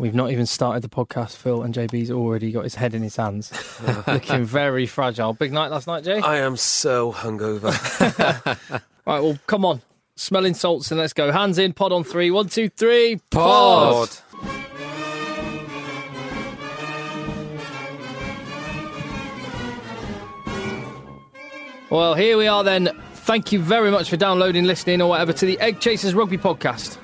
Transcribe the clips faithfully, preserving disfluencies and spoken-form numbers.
We've not even started the podcast, Phil, and J B's already got his head in his hands. Looking very fragile. Big night last night, Jay? I am so hungover. Right, well, come on. Smelling salts and let's go. Hands in, pod on three. One, two, three. Pod! pod. Well, here we are then. Thank you very much for downloading, listening, or whatever, to the Egg Chasers Rugby Podcast.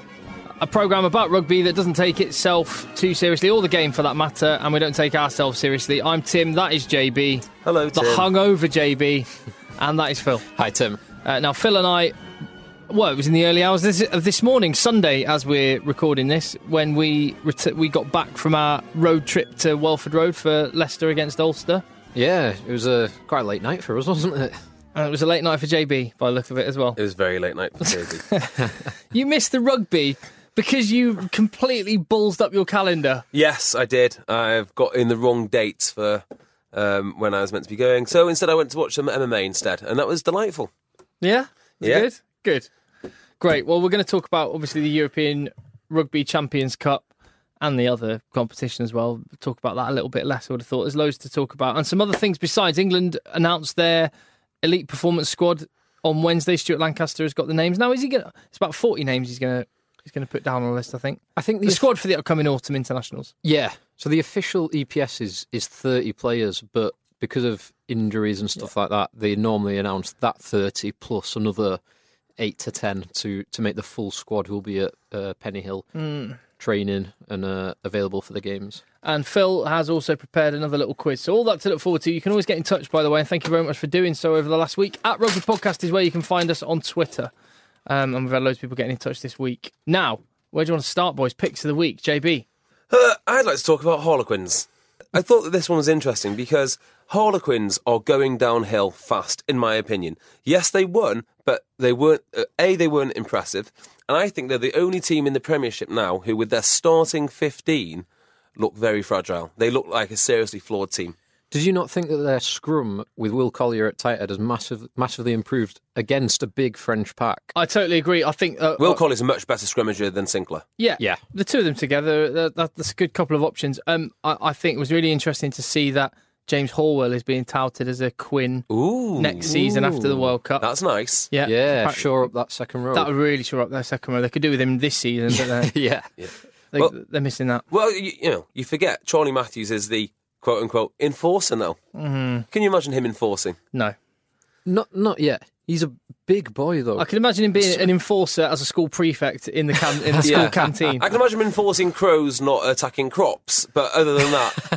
A programme about rugby that doesn't take itself too seriously, or the game for that matter, and we don't take ourselves seriously. I'm Tim, that is J B. Hello, the Tim. The hungover J B, and that is Phil. Hi, Tim. Uh, now, Phil and I, well, it was in the early hours this, of this morning, Sunday, as we're recording this, when we ret- we got back from our road trip to Welford Road for Leicester against Ulster. Yeah, it was a quite a late night for us, wasn't it? And it was a late night for J B, by the look of it as well. It was a very late night for J B. You missed the rugby because you completely ballsed up your calendar. Yes, I did. I've got in the wrong dates for um, when I was meant to be going. So instead I went to watch some M M A instead, and that was delightful. Yeah? Yeah. Good? Good. Great. Well, we're going to talk about, obviously, the European Rugby Champions Cup and the other competition as well. We'll talk about that a little bit less, I would have thought. There's loads to talk about. And some other things besides. England announced their elite performance squad on Wednesday. Stuart Lancaster has got the names. Now, is he going to... It's about forty names he's going to he's going to put down on the list, I think. I think the, the squad for the upcoming autumn internationals. Yeah. So the official E P S is, is thirty players, but because of injuries and stuff yeah. like that, they normally announce that thirty plus another eight to ten to, to make the full squad who will be at uh, Pennyhill mm. training and uh, available for the games. And Phil has also prepared another little quiz. So all that to look forward to. You can always get in touch, by the way, and thank you very much for doing so over the last week. At Rugby Podcast is where you can find us on Twitter. Um, and we've had loads of people getting in touch this week. Now, where do you want to start, boys? Picks of the week, J B. Uh, I'd like to talk about Harlequins. I thought that this one was interesting because Harlequins are going downhill fast, in my opinion. Yes, they won, but they weren't. Uh, A, they weren't impressive, and I think they're the only team in the Premiership now who, with their starting fifteen, look very fragile. They look like a seriously flawed team. Did you not think that their scrum with Will Collier at tight head has massive, massively improved against a big French pack? I totally agree. I think uh, Will uh, Collier's a much better scrummager than Sinclair. Yeah, yeah. The two of them together, that, that's a good couple of options. Um, I, I think it was really interesting to see that James Horwell is being touted as a Quinn Ooh. next season Ooh. after the World Cup. That's nice. Yeah, yeah. Shore up that second row. That would really shore up their second row. They could do with him this season, but they're, yeah, yeah. They, well, they're missing that. Well, you, you know, you forget Charlie Matthews is the quote unquote enforcer now. Mm-hmm. Can you imagine him enforcing? No, not not yet. He's a big boy, though. I can imagine him being an enforcer as a school prefect in the can- in the school yeah. canteen. I can imagine him enforcing crows not attacking crops, but other than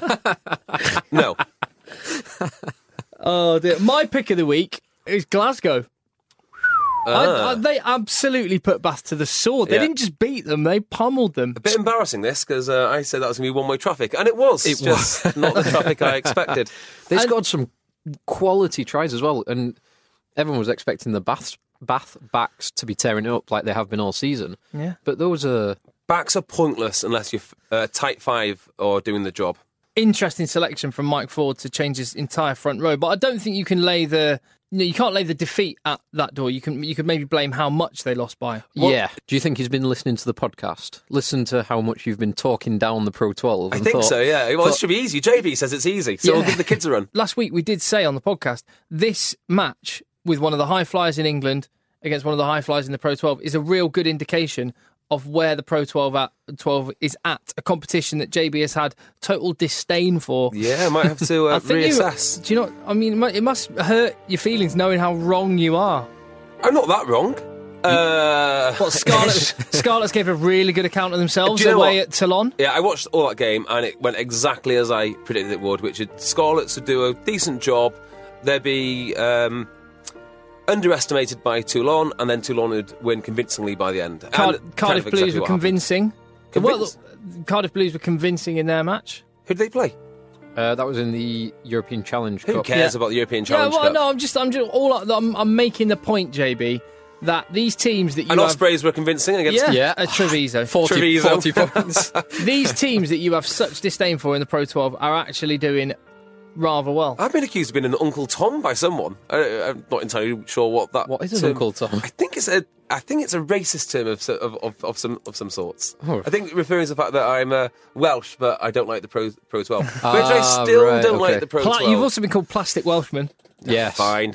that, no. Oh dear. My pick of the week is Glasgow. Ah. I, I, they absolutely put Bath to the sword. They Yeah. didn't just beat them, they pummeled them. A bit embarrassing this, because uh, I said that was going to be one-way traffic, and it was. It just was. not the traffic I expected. They And- scored some quality tries as well, and everyone was expecting the Bath, Bath backs to be tearing it up like they have been all season. Yeah. But those are... Backs are pointless unless you're uh, tight five or doing the job. Interesting selection from Mike Ford to change his entire front row, but I don't think you can lay the... You know, you can't lay the defeat at that door. You can you could maybe blame how much they lost by. What, yeah. Do you think he's been listening to the podcast? Listen to how much you've been talking down the Pro twelve. I and think thought, so, yeah. Well, thought, it should be easy. J B says it's easy, so Yeah. we'll give the kids a run. Last week we did say on the podcast, this match with one of the high flyers in England against one of the high flyers in the Pro twelve is a real good indication of where the Pro twelve at twelve is at, a competition that J B has had total disdain for. Yeah, I might have to uh, I think reassess. You, do you know? I mean, it must, it must hurt your feelings knowing how wrong you are. I'm not that wrong. Uh, What Scarlet? Scarlets gave a really good account of themselves Do you know away what? at Toulon. Yeah, I watched all that game and it went exactly as I predicted it would, which is Scarlets would do a decent job. They'd be um, underestimated by Toulon, and then Toulon would win convincingly by the end. Car- And Cardiff kind of Blues exactly were what happened. convincing. Convinced? Well, Cardiff Blues were convincing in their match. Who did they play? Uh, that was in the European Challenge Who Cup. cares Yeah. about the European Challenge yeah, well, Cup? no, I'm just, I'm just, all I'm, I'm making the point, J B, that these teams that you And have, Ospreys were convincing against yeah, Yeah. uh, Treviso, forty, Treviso. forty points. these teams that you have such disdain for in the Pro twelve are actually doing rather well. I've been accused of being an Uncle Tom by someone. I, I'm not entirely sure what that. What is an term- Uncle Tom? I think it's a. I think it's a racist term of of, of, of some of some sorts. Oh. I think referring to the fact that I'm uh, Welsh, but I don't like the Pro Pro twelve, which Ah, I still right, don't okay. like the Pro Pla- twelve. You've also been called Plastic Welshman. Yes. Fine.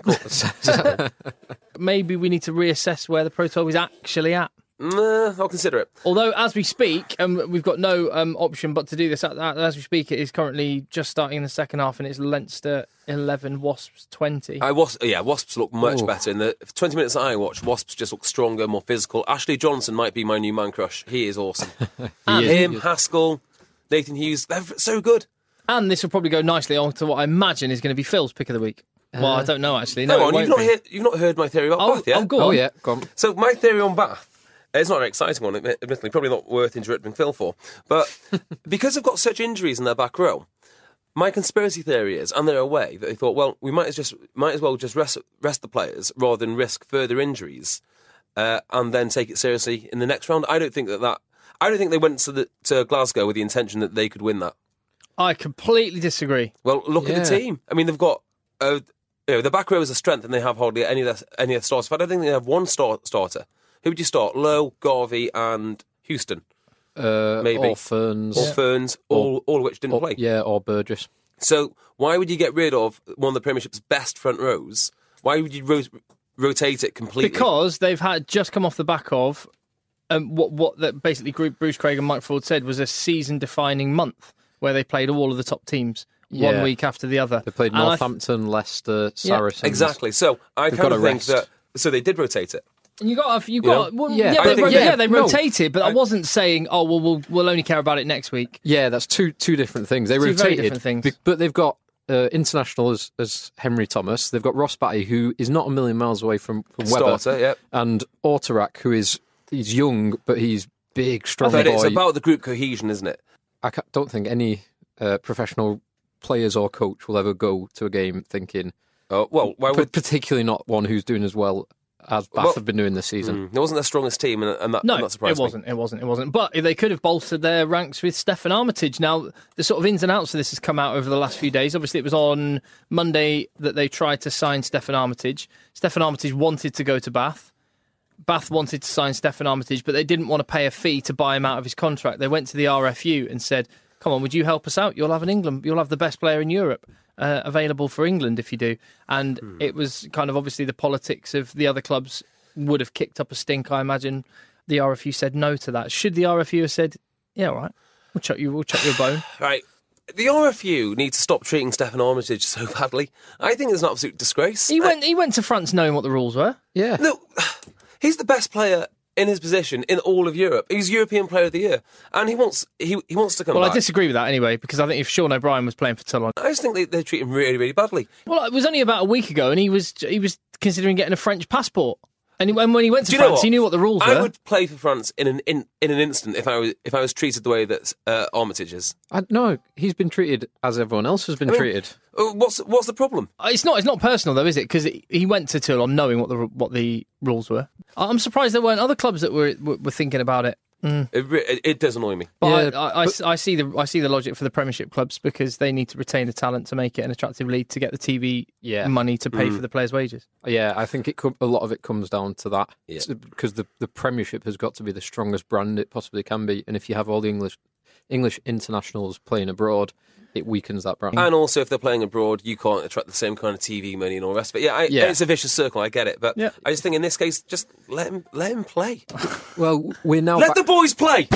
Maybe we need to reassess where the Pro twelve is actually at. Nah, I'll consider it. Although, as we speak, um, we've got no um, option but to do this. As we speak, it is currently just starting in the second half, and it's Leinster eleven, Wasps twenty. I was yeah, Wasps look much Ooh. better in the twenty minutes that I watched. Wasps just look stronger, more physical. Ashley Johnson might be my new man crush. He is awesome. He is. Him, Haskell, Nathan Hughes, they're so good. And this will probably go nicely on to what I imagine is going to be Phil's pick of the week. Well, I don't know, actually. No, Hang it on, won't you've not be. heard you've not heard my theory about Oh, Bath yet? oh, go Oh, on. yeah, go on. So my theory on Bath, it's not an exciting one, admi- admittedly, probably not worth interrupting Phil for, but because they've got such injuries in their back row, my conspiracy theory is, and they're away, that they thought, well, we might as just might as well just rest rest the players rather than risk further injuries, uh, and then take it seriously in the next round. I don't think that that I don't think they went to the, to Glasgow with the intention that they could win that. I completely disagree. Well, look at the Yeah. team. I mean, they've got. Uh, you know, the back row is a strength, and they have hardly any of their, any of the starters. But I don't think they have one star, starter. Who would you start? Lowe, Garvey, and Houston, Uh, Maybe. Or Ferns. or Ferns, all all of which didn't Or- play. Yeah, or Burgess. So why would you get rid of one of the Premiership's best front rows? Why would you ro- rotate it completely? Because they've had just come off the back of um, what what that basically group Bruce Craig and Mike Ford said was a season-defining month where they played all of the top teams Yeah. one week after the other. They played And I th- Northampton, Leicester, Saracens. exactly. So I They've kind got of to think rest. that. So they did rotate it. And you got, you You got, know? well, Yeah, yeah, I they, think- yeah, yeah, they no. rotated, but I, I- wasn't saying, oh well, we'll we'll only care about it next week. Yeah, that's two two different things. They Two very rotated, different things. be- but they've got uh, international as, as Henry Thomas. They've got Ross Batty, who is not a million miles away from, from Webber, Starter, yeah. and Autorak, who is he's young but he's big, strong But boy. it's about the group cohesion, isn't it? I ca- don't think any uh, professional players or coach will ever go to a game thinking, Oh well, why p- would? particularly not one who's doing as well as Bath Well- have been doing this season. Mm, it wasn't their strongest team, and, and that, No, and that it surprised me. wasn't. It wasn't. It wasn't. But they could have bolstered their ranks with Stefan Armitage. Now, the sort of ins and outs of this has come out over the last few days. Obviously, it was on Monday that they tried to sign Stefan Armitage. Stefan Armitage wanted to go to Bath. Bath wanted to sign Stefan Armitage, but they didn't want to pay a fee to buy him out of his contract. They went to the R F U and said, "Come on, would you help us out? You'll have an England. You'll have the best player in Europe." Uh, available for England if you do. And Hmm. it was kind of obviously the politics of the other clubs would have kicked up a stink, I imagine. The R F U said no to that. Should the R F U have said, yeah, all right, we'll chuck you, we'll chuck you a bone? Right. The R F U need to stop treating Stefan Armitage so badly. I think it's an absolute disgrace. He I- went, he went to France knowing what the rules were. Yeah, No, he's the best player in his position in all of Europe. He's European Player of the Year, and he wants he he wants to come Well, back. I disagree with that anyway, because I think if Sean O'Brien was playing for Toulon, I just think they, they treat him really, really badly. well, it was only about a week ago, and he was he was considering getting a French passport. And he- and when he went to Do you know France, what? he knew what the rules I were. would play for France in an in, in an instant if I was if I was treated the way that uh, Armitage is. I, no, he's been treated as everyone else has been I mean, treated. Uh, What's what's the problem? Uh, It's not. It's not personal though, is it? Because he went to Toulon knowing what the what the rules were. I- I'm surprised there weren't other clubs that were were, were thinking about it. It, re- it, it does annoy me. But Yeah, I, I, I, I see the I see the logic for the Premiership clubs because they need to retain the talent to make it an attractive league to get the T V Yeah. money to pay for the players' wages. Yeah, I think it could, a lot of it comes down to that. Yeah. It's because the, the Premiership has got to be the strongest brand it possibly can be, and if you have all the English English internationals playing abroad, it weakens that brand. And also, if they're playing abroad, you can't attract the same kind of T V money and all the rest of it. Yeah, I, Yeah. it's a vicious circle. I get it, but Yeah. I just think in this case, just let him let him play. Well, we're now Let back- the boys play.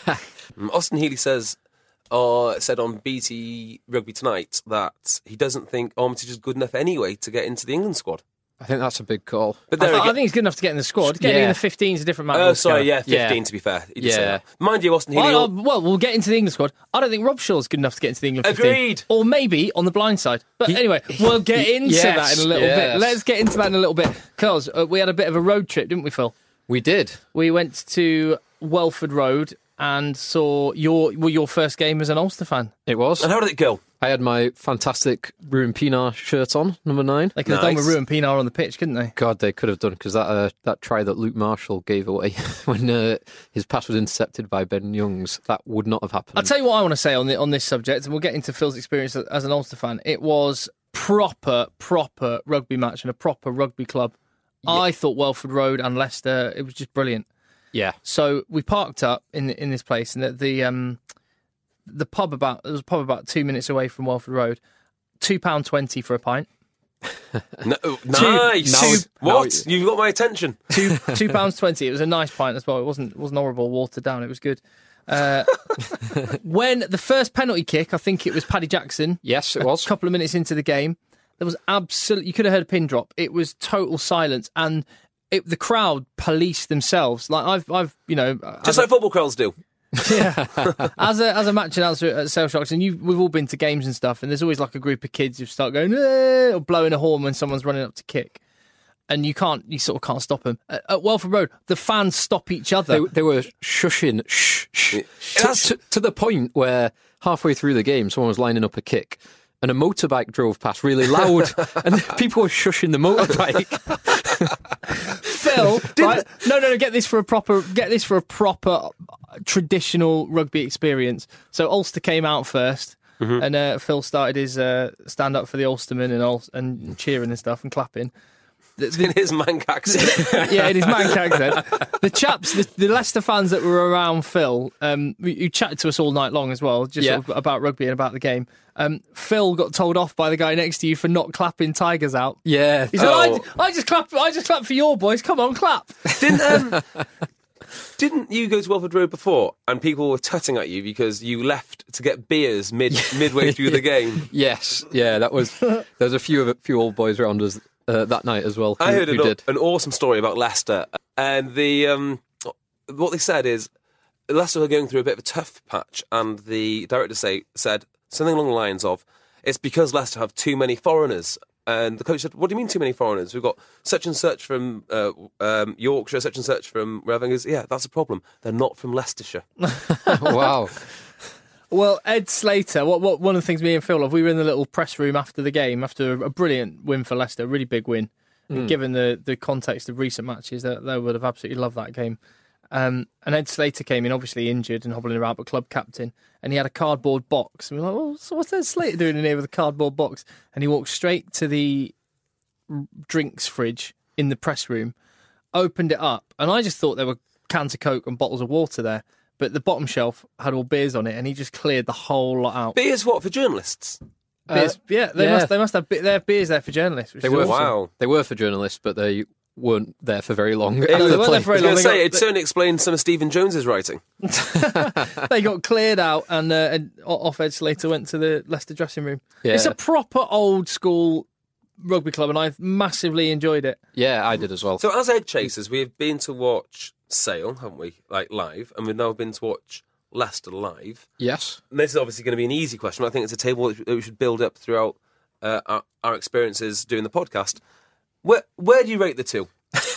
Mm, Austin Healy says, uh, said on B T Rugby Tonight that he doesn't think Armitage is good enough anyway to get into the England squad. I think that's a big call. But I, there th- I again, think he's good enough to get in the squad. Getting in Yeah. the fifteen is a different matter. oh, sorry, yeah, Yeah. fifteen to be fair. He did say Yeah. that. Mind you, Austin Healy. Well, al- uh, well, we'll get into the England squad. I don't think Rob Shaw's good enough to get into the England fifteen. Agreed. Or maybe on the blind side. But anyway, we'll get into yes, that in a little bit. yes. Let's get into that in a little bit. Because uh, we had a bit of a road trip, didn't we, Phil? We did. We went to Welford Road and saw your well, your first game as an Ulster fan. It was. and how did it go? I had my fantastic Ruin Pinar shirt on, number nine. They could have done Nice. with Ruin Pinar on the pitch, couldn't they? God, they could have done, because that uh, that try that Luke Marshall gave away when uh, his pass was intercepted by Ben Youngs, that would not have happened. I'll tell you what I want to say on the, on this subject, and we'll get into Phil's experience as an Ulster fan. It was proper, proper rugby match and a proper rugby club. Yeah. I thought Welford Road and Leicester, it was just brilliant. Yeah. So we parked up in in this place, and the, the um the pub about there was a pub about two minutes away from Welford Road. Two pound twenty for a pint. No, nice. Two- what? now- You've got my attention. Two two pounds twenty. It was a nice pint as well. It wasn't wasn't horrible, watered down. It was good. Uh, when the first penalty kick, I think it was Paddy Jackson. Yes, it A was. couple of minutes into the game, there was absolute. You could have heard a pin drop. It was total silence, and it, the crowd policed themselves. Like I've, I've, you know, Just as like football crowds do. yeah. As a as a match announcer at Sale Shocks, and you we've all been to games and stuff, and there's always like a group of kids who start going eh, or blowing a horn when someone's running up to kick, and you can't, you sort of can't stop them. At, at Welford Road, the fans stop each other. They, they were shushing, shh, shh, to, That's- to, to the point where halfway through the game, someone was lining up a kick, and a motorbike drove past really loud, and people were shushing the motorbike. Phil, right? No, no, no. Get this for a proper. Get this for a proper uh, traditional rugby experience. So Ulster came out first, and uh, Phil started his uh, stand up for the Ulstermen and Ul- and cheering and stuff and clapping. The- In his Manc accent. yeah, it is man accent. The chaps, the, the Leicester fans that were around Phil, um, who chatted to us all night long as well, just Yeah. sort of about rugby and about the game. Um, Phil got told off by the guy next to you for not clapping Tigers out. Yeah. He said, Oh. I, "I just clap, I just clap for your boys. Come on, clap." Didn't um, didn't you go to Welford Road before and people were tutting at you because you left to get beers mid midway through the game? Yes. Yeah, that was. There was a few of a few old boys around us uh, that night as well. I who- heard who an, did. an awesome story about Leicester, and the um, what they said is Leicester were going through a bit of a tough patch, and the director say said something along the lines of, "It's because Leicester have too many foreigners." And the coach said, "What do you mean too many foreigners? We've got such and such from uh, um, Yorkshire, such and such from wherever." He goes, "Yeah, that's a problem. They're not from Leicestershire." Wow. Well, Ed Slater, what, what one of the things me and Phil have, we were in the little press room after the game, after a, a brilliant win for Leicester, a really big win. And given the, the context of recent matches, they, they would have absolutely loved that game. Um, and Ed Slater came in, obviously injured and hobbling around, but club captain, and he had a cardboard box. And we were like, well, so what's Ed Slater doing in here with a cardboard box? And he walked straight to the drinks fridge in the press room, opened it up, and I just thought there were cans of Coke and bottles of water there. But the bottom shelf had all beers on it, and he just cleared the whole lot out. Beers what for journalists? Beers, Uh, yeah, they yeah. must. They must have. Be- they have beers there for journalists. Which They is were. awesome. Wow. They were for journalists, but they weren't there for very long. No, after they the weren't play. there for very I was long. going to They say, got- it certainly explains some of Stephen Jones's writing. They got cleared out, and, uh, and off Ed Slater went to the Leicester dressing room. Yeah. It's a proper old school rugby club, and I've massively enjoyed it. Yeah, I did as well. So as egg chasers, we've been to watch Sale, haven't we? Like live, and we've now been to watch Leicester live. Yes. And this is obviously going to be an easy question, but I think it's a table that we should build up throughout uh, our, our experiences doing the podcast. Where where do you rate the two?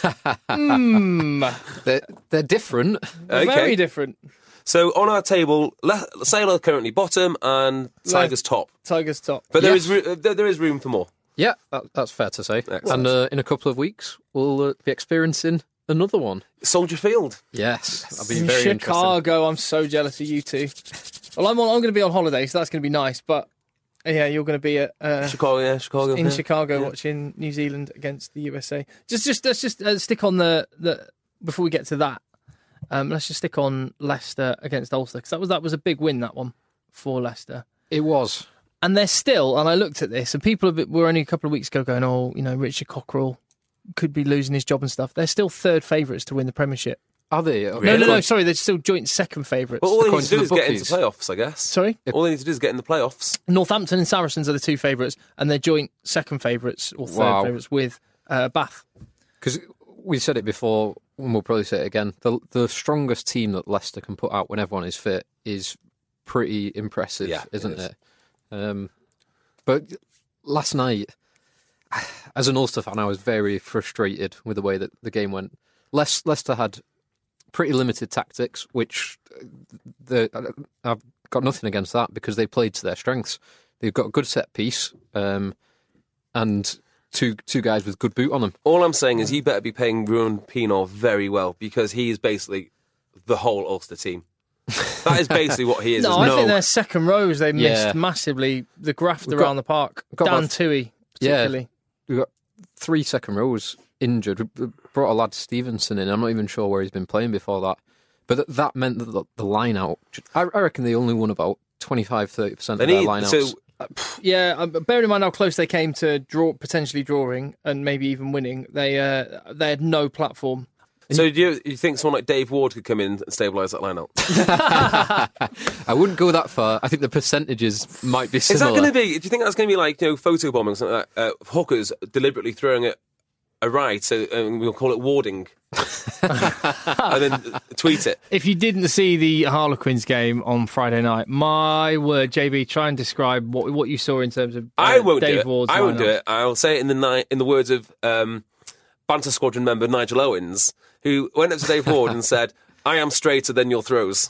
They're, they're different. Okay. Very different. So on our table, Le- Sale are currently bottom and Tigers top, Tigers top. but there Yes. is ru- uh, there, there is room for more. Yeah, that, that's fair to say. Excellent. And uh, in a couple of weeks, we'll uh, be experiencing another one. Soldier Field. Yes, that'll be In very interesting. Chicago, I'm so jealous of you two. Well, I'm on, I'm going to be on holiday, so that's going to be nice. But yeah, you're going to be at, uh, Chicago, yeah, Chicago. in yeah. Chicago Yeah. watching New Zealand against the U S A. Just, just let's just uh, stick on the, the before we get to that. Um, let's just stick on Leicester against Ulster, because that was that was a big win, that one for Leicester. It was. And they're still, and I looked at this, and people have, were only a couple of weeks ago going, "Oh, you know, Richard Cockerell could be losing his job and stuff." They're still third favourites to win the Premiership. Are they? No, no, Really? no, sorry, they're still joint second favourites. Well, all they need According to do to is the get into bookies. playoffs, I guess. Sorry, All they need to do is get in the playoffs. Northampton and Saracens are the two favourites, and they're joint second favourites or third Wow. favourites with uh, Bath. Because we said it before, and we'll probably say it again. The the strongest team that Leicester can put out when everyone is fit is pretty impressive, Yeah, isn't it is. it? Um, but last night, as an Ulster fan, I was very frustrated with the way that the game went. Le- Leicester had pretty limited tactics, which uh, the I've got nothing against that because they played to their strengths. They've got a good set piece um, and two two guys with good boot on them. All I'm saying is you better be paying Ruan Pienaar very well, because he is basically the whole Ulster team. That is basically what he is. No, isn't I it? think their second rows they missed Yeah. massively. The graft We've around got- the park. got Dan about- Toohey, particularly. Yeah, we've got three second rows injured. We brought a lad Stevenson in. I'm not even sure where he's been playing before that. But th- that meant that the, the line out, I, I reckon they only won about twenty-five to thirty percent They of their need line so outs. Yeah, um, bearing in mind how close they came to draw, potentially drawing and maybe even winning, they uh, they had no platform. So do you, you think someone like Dave Ward could come in and stabilise that line out? I wouldn't go that far. I think the percentages might be Is similar. that going to be? Do you think that's going to be like, you know, photobombing or something like that? Uh, hookers deliberately throwing it a right, so um, we'll call it warding, and then tweet it. If you didn't see the Harlequins game on Friday night, my word, J B, try and describe what what you saw in terms of uh, I won't Dave do it. Ward's I won't do lineup. it. I'll say it in the ni- in the words of um, Banter Squadron member Nigel Owens, who went up to Dave Ward and said, "I am straighter than your throws."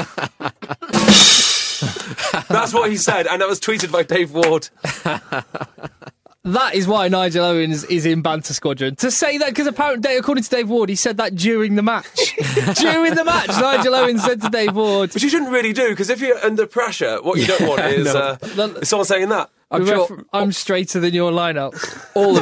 That's what he said, and that was tweeted by Dave Ward. That is why Nigel Owens is in Banter Squadron. To say that, because apparently, according to Dave Ward, he said that during the match. During the match, Nigel Owens said to Dave Ward, Which you shouldn't really do, because if you're under pressure, what you don't want is, no. uh, is someone saying that. I'm "The sure ref- I'm straighter than your lineup." all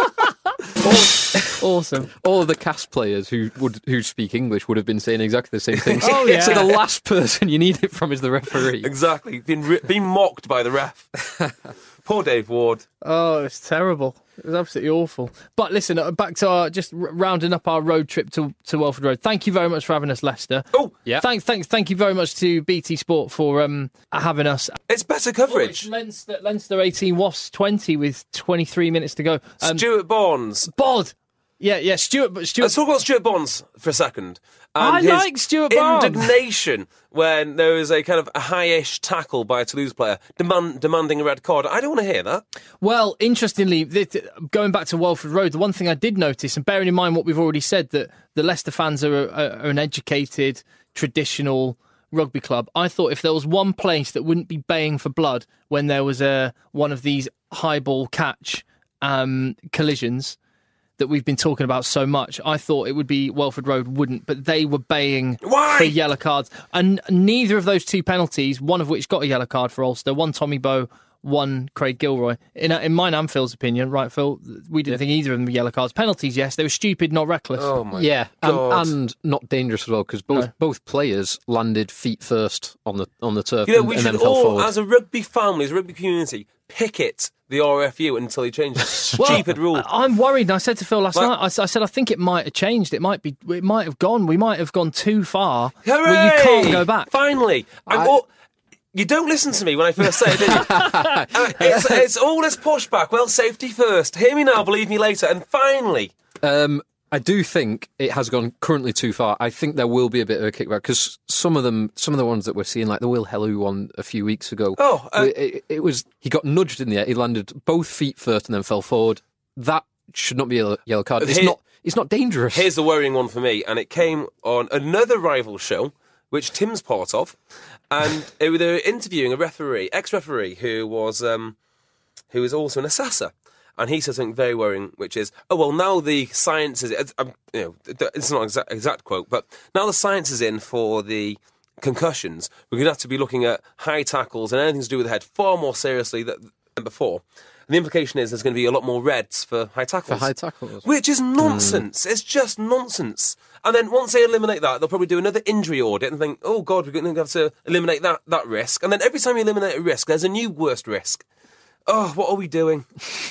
of Awesome. all of the cast players who would who speak English would have been saying exactly the same thing. Oh, yeah. So the last person you need it from is the referee. Exactly. Being, re- being mocked by the ref. Poor Dave Ward. Oh, it's terrible. It was absolutely awful. But listen, uh, back to our just r- rounding up our road trip to, to Welford Road. Thank you very much for having us, Leicester. Oh, Yeah. Thank, thank, thank you very much to B T Sport for um, having us. it's better Oh, it's coverage. Leinster, Leinster eighteen, Wasps twenty with twenty-three minutes to go. Um, Stuart Bonds. Bod. Yeah, yeah, Stuart. but Stuart. Let's talk about Stuart Bonds for a second. And I his like Stuart Bonds. indignation when there was a kind of a high-ish tackle by a Toulouse player demand, demanding a red card. I don't want to hear that. Well, interestingly, th- th- going back to Welford Road, the one thing I did notice, and bearing in mind what we've already said, that the Leicester fans are, are, are an educated, traditional rugby club, I thought if there was one place that wouldn't be baying for blood when there was a one of these high ball catch um, collisions that we've been talking about so much, I thought it would be Welford Road wouldn't, but they were baying Why? for yellow cards. And neither of those two penalties, one of which got a yellow card for Ulster, one Tommy Bowe, one Craig Gilroy. In, in mine and Phil's opinion, right, Phil, we didn't think either of them were yellow cards. Penalties, yes, they were stupid, not reckless. Oh, my Yeah, God. and, and not dangerous as well, because both No. both players landed feet first on the on the turf You know, and, we and should then fell all, forward. as a rugby family, as a rugby community, picket the R F U until he changes. Stupid rule. I- I'm worried, and I said to Phil last Well- night, I, s- I said, I think it might have changed. It might be, it might have gone. We might have gone too far Hooray! where you can't go back. Finally. I'm I- all, you don't listen to me when I first say it, do you? uh, it's, it's all this pushback. Well, safety first. Hear me now, believe me later. And finally, Um, I do think it has gone currently too far. I think there will be a bit of a kickback because some of them, some of the ones that we're seeing, like the Will Hellu one a few weeks ago, Oh, uh, it, it, it was he got nudged in the air. He landed both feet first and then fell forward. That should not be a yellow card. It's Here- not. It's not dangerous. here's the worrying one for me. And it came on another rival show, which Tim's part of. And they were interviewing a referee, ex-referee, who was um, who was also an assessor. And he said something very worrying, which is, oh, well, now the science is, it's, um, you know, it's not an exact, exact quote, but now the science is in for the concussions, we're going to have to be looking at high tackles and anything to do with the head far more seriously than than before. And the implication is there's going to be a lot more reds for high tackles. For high tackles. Which is nonsense. It's just nonsense. And then once they eliminate that, they'll probably do another injury audit and think, oh, God, we're going to have to eliminate that, that risk. And then every time you eliminate a risk, there's a new worst risk. Oh, what are we doing?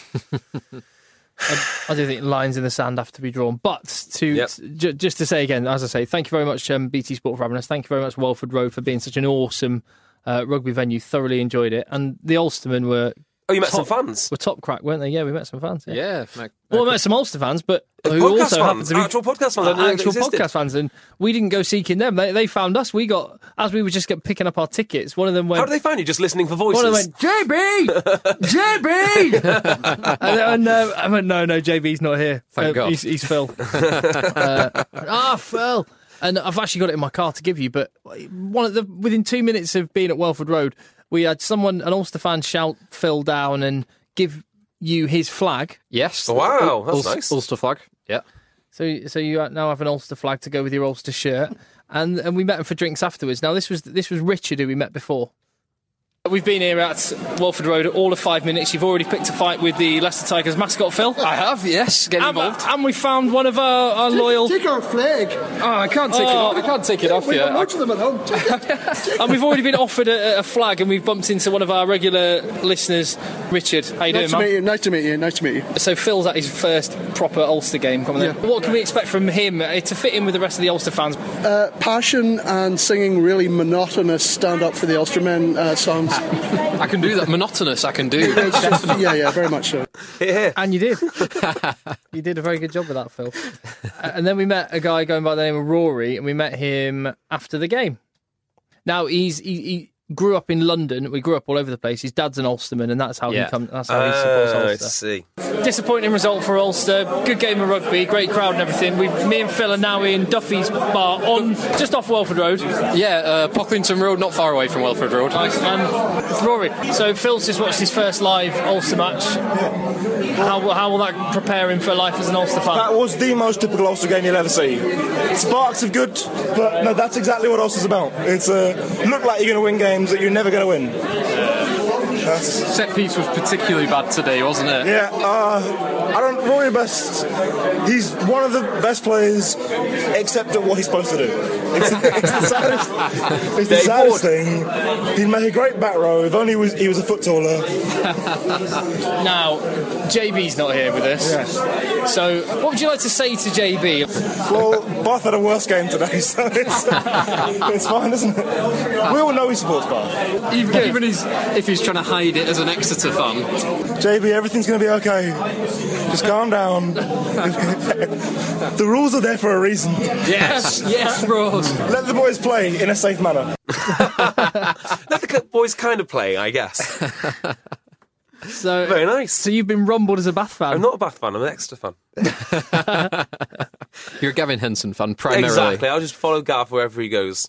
I do think lines in the sand have to be drawn. But to Yep. j- just to say again, as I say, thank you very much, um, B T Sport, for having us. Thank you very much, Welford Road, for being such an awesome uh, rugby venue. Thoroughly enjoyed it. And the Ulstermen were Oh, you met top, some fans? were top crack, weren't they? Yeah, we met some fans. Yeah. Yeah. Like, Well, we met some Ulster fans, but who Podcast also happened fans, to be actual podcast fans. I didn't know they actual existed. podcast fans, and we didn't go seeking them. They they found us. We got as we were just get picking up our tickets. One of them went. How do they find you? Just listening for voices? One of them went, J B! J B! and, and uh, I went, no, no, J B's not here. Thank Uh, God. He's, he's Phil. uh, ah, Phil. And I've actually got it in my car to give you, but one of the within two minutes of being at Welford Road, we had someone, an Ulster fan, shout Phil down and give you his flag. Yes. Oh, wow, that's Ulster, nice. Ulster flag. Yeah. So, so you now have an Ulster flag to go with your Ulster shirt, and and we met him for drinks afterwards. Now this was this was Richard who we met before. We've been here at Welford Road all of five minutes. You've already picked a fight with the Leicester Tigers mascot, Phil. I have, yes. Get And, involved. and we found one of our, our loyal. Take our flag. Oh, I can't take Oh. it off. I can't take it off Wait, yet. I'm watching them at home. Take it. And we've already been offered a, a flag, and we've bumped into one of our regular listeners, Richard. How you Nice doing, to meet man? you. Nice to meet you. Nice to meet you. So Phil's at his first proper Ulster game coming in. Yeah. What can we expect from him uh, to fit in with the rest of the Ulster fans? Uh, passion and singing really monotonous stand up for the Ulstermen uh, songs. I can do that. Monotonous, I can do. It's just, yeah, yeah, very much so. Yeah. And you did. You did a very good job with that, Phil. Uh, and then we met a guy going by the name of Rory, and we met him after the game. Now he's he, he grew up in London. We grew up all over the place. His dad's an Ulsterman, and that's how Yeah. he comes. That's how he supports Oh, I Ulster. see. Disappointing result for Ulster. Good game of rugby, great crowd and everything. We, me and Phil are now in Duffy's bar on just off Welford Road. Yeah, uh, Pocklington Road, not far away from Welford Road. Nice. And it's Rory. So Phil's just watched his first live Ulster match. How, how will that prepare him for life as an Ulster fan? That was the most typical Ulster game you'll ever see. Sparks of good, but no, that's exactly what Ulster's about. It's uh, look like you're going to win games that you're never going to win. That's, Set piece was particularly bad today, wasn't it? yeah, uh, I don't. Rory Best, he's one of the best players, except at what he's supposed to do. It's, it's the saddest, it's the Dave saddest Ward. thing. He'd make a great back row if only he was, he was a foot taller. Now, J B's not here with us. Yes. So, what would you like to say to J B? Well, Bath had a worse game today, so it's, it's fine, isn't it? We all know he supports Bath. Even, even his, if he's trying to hide it as an Exeter fan. J B, everything's going to be okay. Just calm down. The rules are there for a reason. Yes, yes, Rose. Let the boys play in a safe manner. Let the boys kind of play, I guess. So, Very nice. so you've been rumbled as a Bath fan. I'm not a Bath fan, I'm an Exeter fan. You're a Gavin Henson fan, primarily. Exactly, I'll just follow Gav wherever he goes.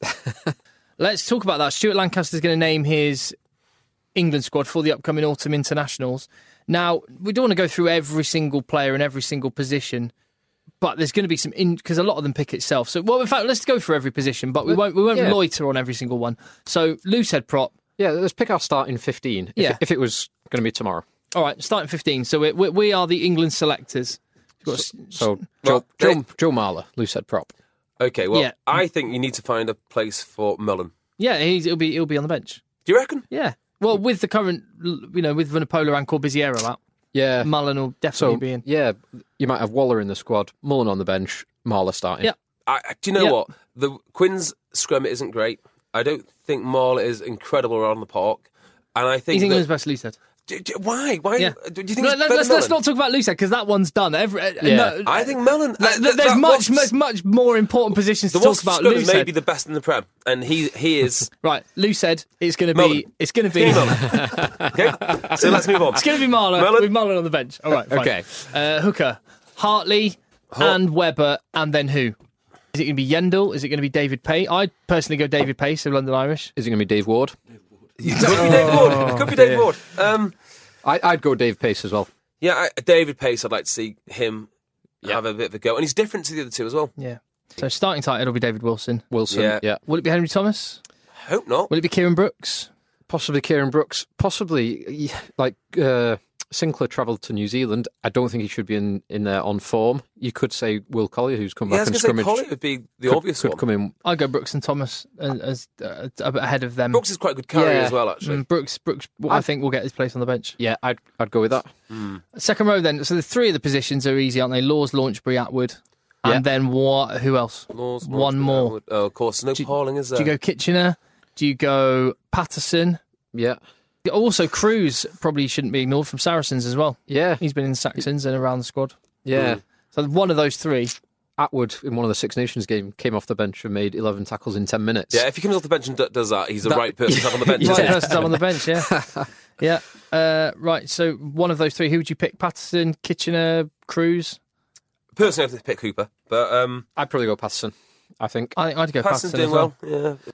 Let's talk about that. Stuart Lancaster's going to name his England squad for the upcoming autumn internationals. Now, we don't want to go through every single player and every single position, but there's going to be some in because a lot of them pick itself. So, well, in fact, let's go for every position, but we won't we won't Yeah. loiter on every single one. So, loose head prop. Yeah, let's pick our starting fifteen. If, Yeah. it, if it was going to be tomorrow. All right, starting fifteen. So we, we, we are the England selectors. We've got s- So, Well, Joe, Joe, they- Joe Marler, loose head prop. Okay, well, Yeah. I think you need to find a place for Mullen. yeah, he's, he'll be he'll be on the bench. Do you reckon? Yeah. Well, with the current, you know, with Vunipola and Corbiziero out, Yeah. Mullen will definitely So, be in. yeah, you might have Waller in the squad, Mullen on the bench, Marler starting. Yeah. I, do you know Yeah. what? The Quinn's scrum isn't great. I don't think Marler is incredible around the park. And I think He's that- England's best loose head. Do, do, why? Why? Yeah. Do you think No, he's let, better let's, than let's Mullen? not talk about loose head because that one's done. Every, uh, Yeah. no, I think Mullen. Th- uh, th- th- there's that much, Wasps- much, much more important positions The to talk Wasps about. scrum Loose may head. be the best in the Prem, and he he is. Right, loose head. It's going to be. Mullen. It's going to be. Give me Mullen. Okay, so let's move on. It's going to be Marler Mullen. with Mullen on the bench. All right, fine. Okay. Uh, hooker, Hartley, and Webber, and then who? Is it going to be Yendall? Is it going to be David Pay? I'd personally go David Pay, so London Irish. Is it going to be Dave Ward? Could be Dave Ward. Could be Dave Ward. Um, I, I'd go Dave Pace as well. yeah, I, David Pace. I'd like to see him have a bit of a go, and he's different to the other two as well. Yeah. So starting tight, it'll be David Wilson. Wilson, Yeah. yeah. Will it be Henry Thomas? Hope not. Will it be Kieran Brooks? Possibly Kieran Brooks. Possibly, like uh, Sinclair travelled to New Zealand. I don't think he should be in, in there on form. You could say Will Collier, who's come Yeah, I back was and going to say scrimmaged. Collier would be the could, obvious could one. come in. I'd go Brooks and Thomas as, as uh, a bit ahead of them. Brooks is quite a good carrier Yeah. as well, actually. Mm, Brooks, Brooks, I I'd- think will get his place on the bench. Yeah, I'd I'd go with that. Second row then. So the three of the positions are easy, aren't they? Laws, Launchbury, Atwood. Yeah. And then what? Who else? Laws, One Laws, more. Atwood. Oh, of course. No Do you- Pauling, is there? Do you go Kitchener? Do you go Patterson? Yeah, Also, Cruz probably shouldn't be ignored from Saracens as well. yeah, He's been in Saxons and around the squad. yeah. So one of those three. Atwood in one of the Six Nations game came off the bench and made eleven tackles in ten minutes. Yeah, if he comes off the bench and d- does that, he's the That- right person to have on the bench. Right isn't he? person up on the bench, yeah. yeah. Uh, right, so one of those three. Who would you pick? Patterson, Kitchener, Cruz? Personally, I have to pick Hooper, but um, I'd probably go Patterson. I think. I think I'd go Patterson's Patterson doing as well. well. Yeah.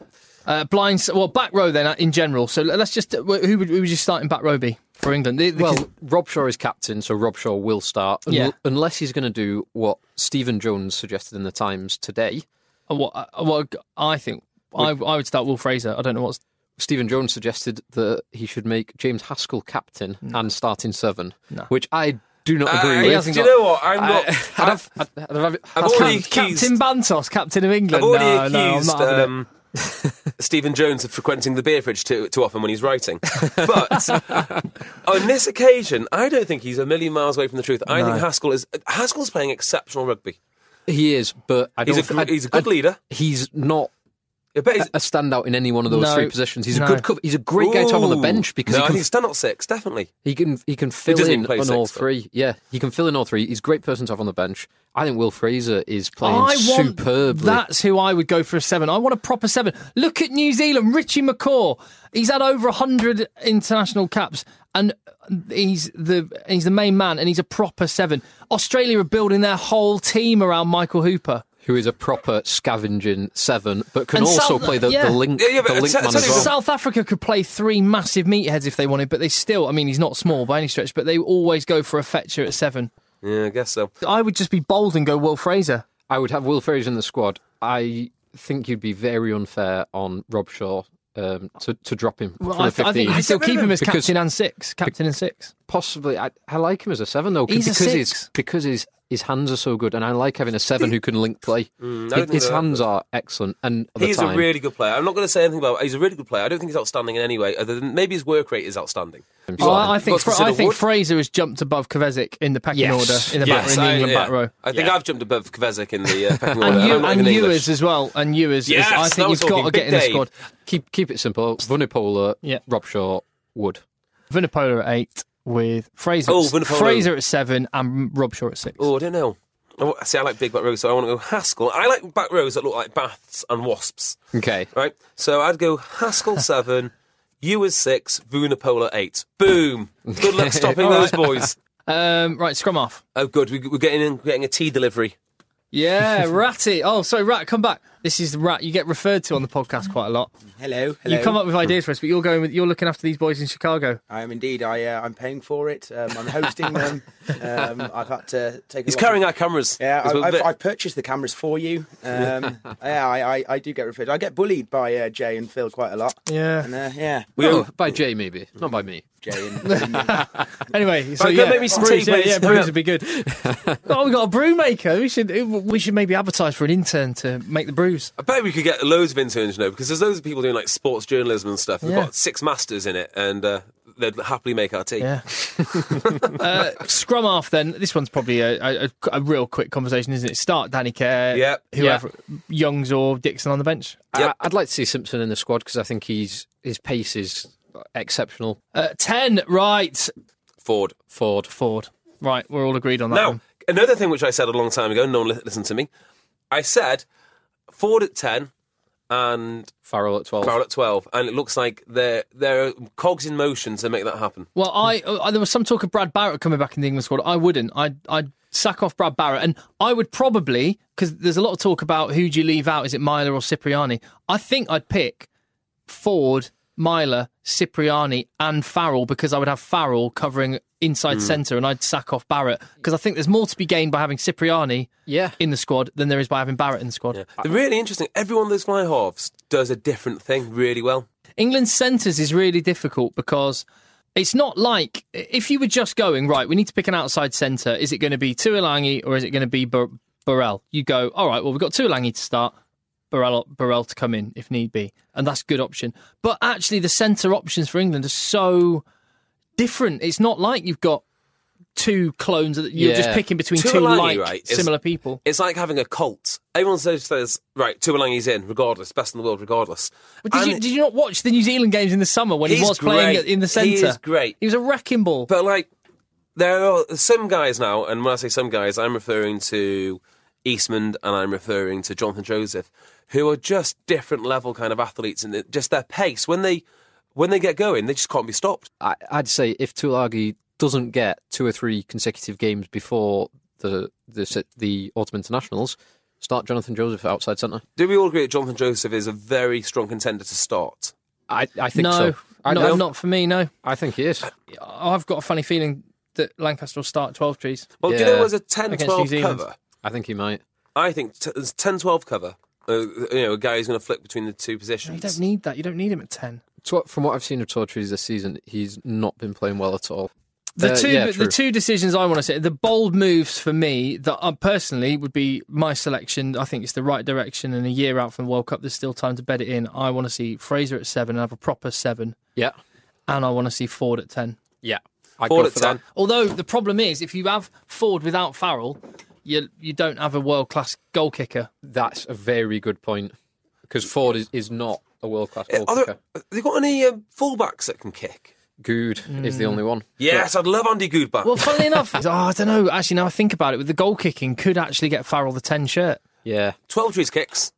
Uh, blind, well, back row then uh, in general. So let's just who would who would you start in back row be for England? The- Well, because- Rob Shaw is captain, so Rob Shaw will start. un- Yeah. Unless he's going to do what Stephen Jones suggested in the Times today. uh, what uh, what I think I I would start Will Fraser. I don't know what's Stephen Jones suggested that he should make James Haskell captain and start in seven, No. which I do not agree Uh, with. hasn't do you got- know what? I'm not. I'd have, I'd, I'd have, I've Haskell- already Cap- accused- Captain Bantos, captain of England. I've already no, no, I'm accused not having it. um, Stephen Jones of frequenting the beer fridge too, too often when he's writing. But on this occasion, I don't think he's a million miles away from the truth. I No. think Haskell is Haskell's playing exceptional rugby. he is, but I don't. He's a gr- I- he's a good I- leader. He's not I bet he's, a standout in any one of those No. three positions. He's No. a good cover. He's a great guy to have on the Ooh. bench because no, he I can think stand up six, definitely. He can he can fill doesn't in even play on all six, though. three. Yeah, he can fill in all three. He's a great person to have on the bench. I think Will Fraser is playing I want, superbly. that's who I would go for a seven. I want a proper seven. Look at New Zealand, Richie McCaw. He's had over a hundred international caps, and he's the he's the main man, and he's a proper seven. Australia are building their whole team around Michael Hooper. Who is a proper scavenging seven, but can And also South- play the, yeah. the link, Yeah, yeah, but the link tell- man tell as you well. South Africa could play three massive meatheads if they wanted, but they still, I mean, he's not small by any stretch, but they always go for a fetcher at seven. Yeah, I guess so. I would just be bold and go Will Fraser. I would have Will Fraser in the squad. I think you'd be very unfair on Rob Shaw um, to to drop him Well, for I, the th- I think fifteen. you still Get rid keep of him him as because- captain and six. Captain and six. Possibly, I, I like him as a seven though, He's a because six. his because his his hands are so good, and I like having a seven who can link play. Mm, I don't His, think his that- hands are excellent, and at the He's time, a really good player. I'm not going to say anything about. He's a really good player. I don't think he's outstanding in any way, other than maybe his work rate is outstanding. You've Oh, got- I you've think got to Fra- I consider think Wood. Fraser has jumped above Kovacic in the pecking Yes. order in the Yes, back in the I- England yeah. back row. I think Yeah. I've jumped above Kovacic in the uh, pecking order. And, I'm you, not and even Ewers English. as well. And Ewers, Yes, is, I now think we're he's got talking. to get Big in the Dave. squad. keep keep it simple. Vunipola, Yeah. Rob Shaw, Wood. Vunipola at eight with Fraser. Oh, at, Vunipola. Fraser at seven and Rob Shaw at six. Oh, I don't know. Oh, see, I like big back rows, so I want to go Haskell. I like back rows that look like baths and wasps. Okay. Right? So I'd go Haskell seven, Ewers six, Vunipola eight. Boom! Good luck stopping those boys. Um, right, scrum off. Oh, good. We, we're getting in, getting a tea delivery. Yeah, Ratty. Oh, sorry, Rat, come back. This is Rat. You get referred to on the podcast quite a lot. Hello, hello. You come up with ideas for us, but you're going with you're looking after these boys in Chicago. I am indeed. I uh, I'm paying for it. Um, I'm hosting them. Um, I've had to take. A He's lot carrying of, our cameras. Yeah, As I, well. I've, I've purchased the cameras for you. Um, yeah, I, I, I do get referred. I get bullied by uh, Jay and Phil quite a lot. Yeah. And uh, yeah, We Oh, owe- by Jay, maybe. Not by me. Jay and. Anyway, so Right, go yeah, make me some brews, tea, yeah, please. yeah, Hurry brews up. would be good. Oh, we got a brew maker. We should we should maybe advertise for an intern to make the brews. I bet we could get loads of interns, you know, because there's loads of people doing like sports journalism and stuff. We've Yeah. got six masters in it, and uh, they'd happily make our tea. Yeah. uh, scrum half then. This one's probably a, a, a real quick conversation, isn't it? Start Danny Kerr, Yep. whoever, Youngs or Dixon on the bench. Yep. I, I'd like to see Simpson in the squad because I think he's his pace is exceptional. Uh, ten, right. Ford. Ford. Ford. Right, we're all agreed on that Now, one. another thing which I said a long time ago, no one li- listened to me. I said Ford at ten and Farrell at twelve. Farrell at twelve, and it looks like there there are cogs in motion to make that happen. Well, I uh, there was some talk of Brad Barrett coming back in the England squad. I wouldn't. I'd, I'd sack off Brad Barrett, and I would probably, because there's a lot of talk about who do you leave out. Is it Myler or Cipriani? I think I'd pick Ford, Myler, Cipriani, and Farrell because I would have Farrell covering inside centre, and I'd sack off Barrett because I think there's more to be gained by having Cipriani Yeah. in the squad than there is by having Barrett in the squad. Yeah. They're really interesting. Every one of those fly halves does a different thing really well. England's centres is really difficult because it's not like if you were just going, right, we need to pick an outside centre. Is it going to be Tuilangi or is it going to be Bur- Burrell? You go, all right, well, we've got Tuilangi to start, Burrell, Burrell to come in if need be. And that's a good option. But actually, the centre options for England are so different. It's not like you've got two clones that you're just Yeah. picking between two Tuilangi, like right, is- similar people. It's like having a cult. Everyone says, says right, Tuilangi's in, regardless, best in the world, regardless. But did, And you, did you not watch the New Zealand games in the summer when he He's was playing great. in the He centre? is great. He was a wrecking ball. But like, there are some guys now, and when I say some guys, I'm referring to Eastman and I'm referring to Jonathan Joseph, who are just different level kind of athletes, and it- just their pace when they when they get going, they just can't be stopped. I, I'd say if Tulagi doesn't get two or three consecutive games before the the the autumn internationals, Start Jonathan Joseph at outside centre. Do we all agree that Jonathan Joseph is a very strong contender to start? I, I think no, so. I no, know. not for me. No, I think he is. I've got a funny feeling that Lancaster will start twelve trees. Well, do you Yeah. know there's a ten Against twelve New Zealand. cover? I think he might. I think t- there's ten twelve cover. Uh, you know, a guy who's going to flick between the two You positions. don't need that. You don't need him at ten. So, from what I've seen of Tortries this season, he's not been playing well at all. The Uh, two, yeah, the true. two decisions I want to say, the bold moves for me that I personally would be my selection. I think it's the right direction, and a year out from the World Cup, there's still time to bed it in. I want to see Fraser at seven and have a proper seven, Yeah. and I want to see Ford at ten. Yeah. I'd Ford go at for ten. that. Although the problem is, if you have Ford without Farrell, you you don't have a world class goal kicker. That's a very good point. Because Ford is, is not a world-class Uh, goal Are kicker. there, have they got any um, fullbacks that can kick? Good is the only one. Yes, I'd love Andy Good back. Well, funnily enough, oh, I don't know. Actually, now I think about it, with the goal kicking, could actually get Farrell the ten shirt. Yeah. twelve trees kicks.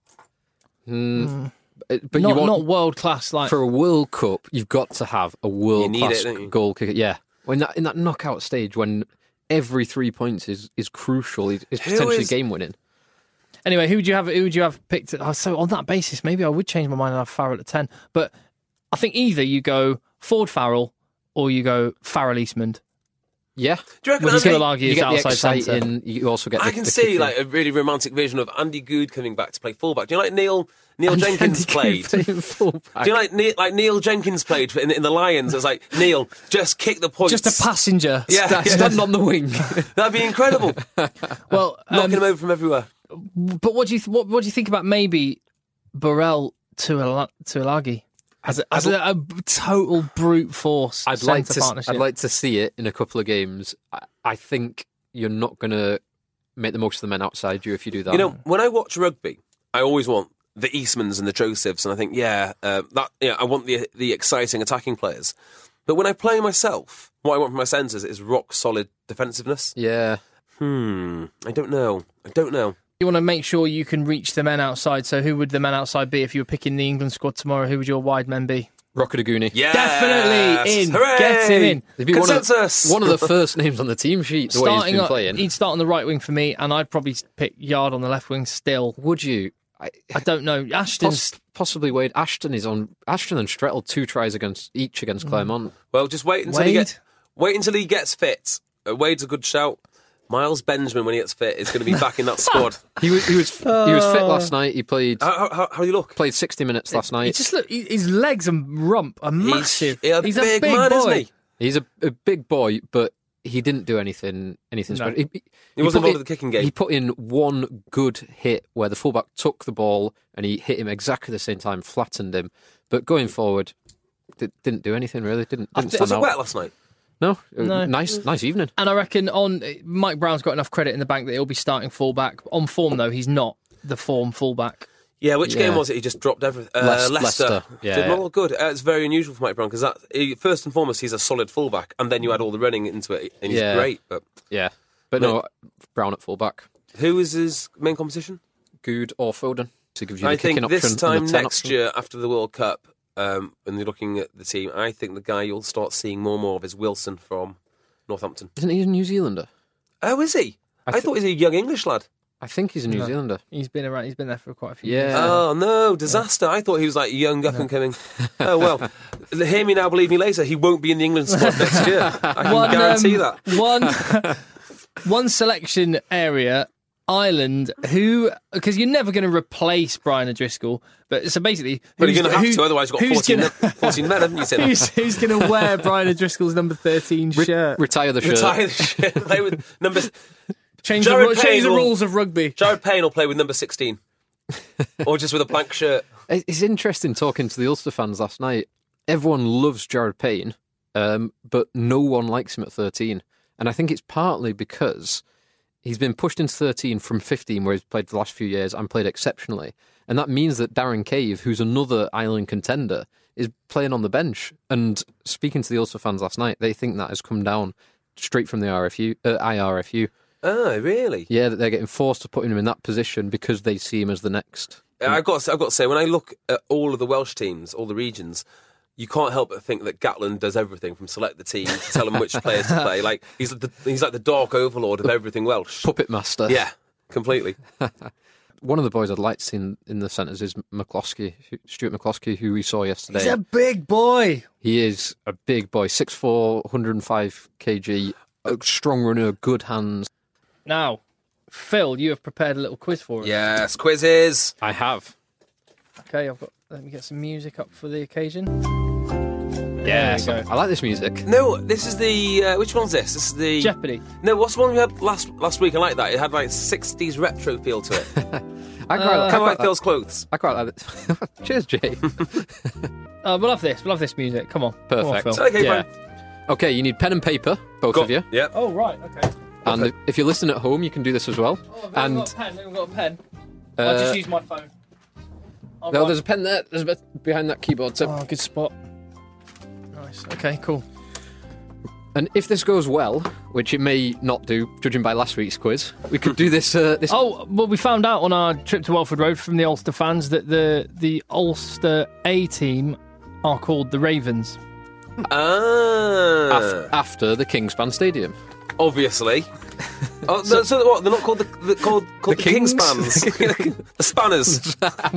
Uh, But Not you want, not world class like. for a World Cup, you've got to have a world-class it, don't you? goal kicker. Yeah. When that, in that knockout stage, when every three points is, is crucial, is, is Who potentially is- game-winning. Anyway, who would you have? Who would you have picked? Oh, so on that basis, maybe I would change my mind and have Farrell at ten. But I think either you go Ford Farrell or you go Farrell Eastman. Yeah. Do you reckon With Andy, Tuilagi You is get the outside centre. exciting, you also get I the, can the see kicking. like a really romantic vision of Andy Good coming back to play fullback. Do you like Neil Neil Jenkins played? Playing fullback. Do you like Neil, like Neil Jenkins played in, in the Lions? It's like Neil, just kick the points. Just a passenger. Yeah, Sta- yeah. Stand on the wing. That'd be incredible. Well, Knocking um, him over from everywhere. but what do you th- what, what do you think about maybe Burrell to Tuilagi as, a, as a, a total brute force? I'd like centre to. s- partnership? I'd like to see it in a couple of games. I, I think you're not going to make the most of the men outside you if you do that. You know, when I watch rugby, I always want the Eastmans and the Josephs, and I think, yeah, uh, that yeah, I want the the exciting attacking players. But when I play myself, what I want from my centres is rock solid defensiveness. Yeah. Hmm, I don't know. I don't know. You want to make sure you can reach the men outside. So who would the men outside be if you were picking the England squad tomorrow? Who would your wide men be? Rockadaguni. Yes! Definitely in. Hooray! Get him in. He'd be one of, Consensus! one of the first names on the team sheet, the way he's Starting been up, playing. he'd start on the right wing for me, and I'd probably pick Yard on the left wing still. Would you? I, I don't know. Ashton's poss- possibly Wade. Ashton is on. Ashton and Strettle, two tries against each against Mm. Claremont. Well, just wait until he Wade? gets wait until he gets fit. Uh, Wade's a good shout. Miles Benjamin, when he gets fit, is going to be back in that squad. He was he was he was fit last night. He played How, how, how do you look? played sixty minutes last He night. just look. he- His legs and rump are massive. He's, a He's big, a big man, boy. isn't he? He's a, a big boy, but he didn't do anything anything No. special. He, he, He wasn't put involved in- with the kicking game. He put in one good hit where the fullback took the ball and he hit him exactly the same time, flattened him. But going forward, di- didn't do anything really. Didn't, didn't Was stand it out. wet last night? No, uh, No. nice nice evening. And I reckon on Mike Brown's got enough credit in the bank that he'll be starting fullback. On form though, he's not the form fullback. Yeah, which Yeah. game was it? He just dropped everything. Uh, Leic- Leicester. Leicester, yeah. Did not look good. Uh, it's very unusual for Mike Brown because that he, first and foremost he's a solid fullback, and then you add all the running into it, and he's Yeah. great. But Yeah, but no, Brown at fullback. who is his main competition? Good or Foden to give you the I kicking think option. this and time the ten next option. year after the World Cup, um, and you're looking at the team, I think the guy you'll start seeing more and more of is Wilson from Northampton. Isn't he a New Zealander? Oh, is he? I, I thi- thought he was a young English lad. I think he's a New No. Zealander. He's been around. He's been there for quite a few Yeah. years. Oh no, disaster! I thought he was like young, up and coming. Oh well, hear me now, believe me later. He won't be in the England squad next year. I can One, guarantee um, that. One, one selection area, Ireland, who, because you're never going to replace Brian O'Driscoll, but so basically... But you're who's- going to have who- to, otherwise you've got who's fourteen, gonna- fourteen men, haven't you, Tim? Who's, who's going to wear Brian O'Driscoll's number thirteen shirt? Retire the shirt. Retire the shit. Play with number. Change, Jared the, ru- change Payne the will- rules of rugby. Jared Payne will play with number sixteen, or just with a blank shirt. It's interesting talking to the Ulster fans last night. Everyone loves Jared Payne, um, but no one likes him at thirteen. And I think it's partly because he's been pushed into thirteen from fifteen, where he's played for the last few years and played exceptionally. And that means that Darren Cave, who's another Ireland contender, is playing on the bench. And speaking to the Ulster fans last night, they think that has come down straight from the R F U, uh, I R F U. Oh, really? Yeah, that they're getting forced to put him in that position because they see him as the next. I've got, to, I've got to say, when I look at all of the Welsh teams, all the regions, you can't help but think that Gatland does everything from select the team to tell them which players to play. Like he's the, he's like the dark overlord of everything Welsh. Puppet master. Yeah, completely. one of the boys I'd like to see in, in the centres is McCloskey, who- Stuart McCloskey, who we saw yesterday. He's a big boy. He is a big boy, six foot four, one hundred five kilograms, a strong runner, good hands. Now, Phil, you have prepared a little quiz for us. Yes, quizzes. I have. Okay, I've got. Let me get some music up for the occasion. Yes, There we go. I like this music. No, this is the. Uh, which one's this? This is the. Jeopardy. No, what's the one we had last last week? I like that. It had like sixties retro feel to it. I quite, Uh, I kind of like quite, Phil's clothes. I quite like it. Cheers, Jay. Uh, we'll have this. We'll have this music. Come on. Come on, Perfect. Phil. Okay, Yeah. fine. Okay, you need pen and paper, both Go- of you. Yeah. Oh, right. Okay. And if you're listening at home, you can do this as well. Oh, I've and got a pen. I've got a pen. I'll uh, just use my phone. I'll no, write- there's a pen there. There's a bit behind that keyboard. So. Oh, good spot. Nice. Okay, cool. And if this goes well, which it may not do, judging by last week's quiz, we could do this. Uh, this Oh, well, we found out on our trip to Welford Road from the Ulster fans that the the Ulster A team are called the Ravens. Ah. af- after the Kingspan Stadium. Obviously. Oh, so, so what? They're not called the, the called called the, The Kings? Kingspans. The Spanners.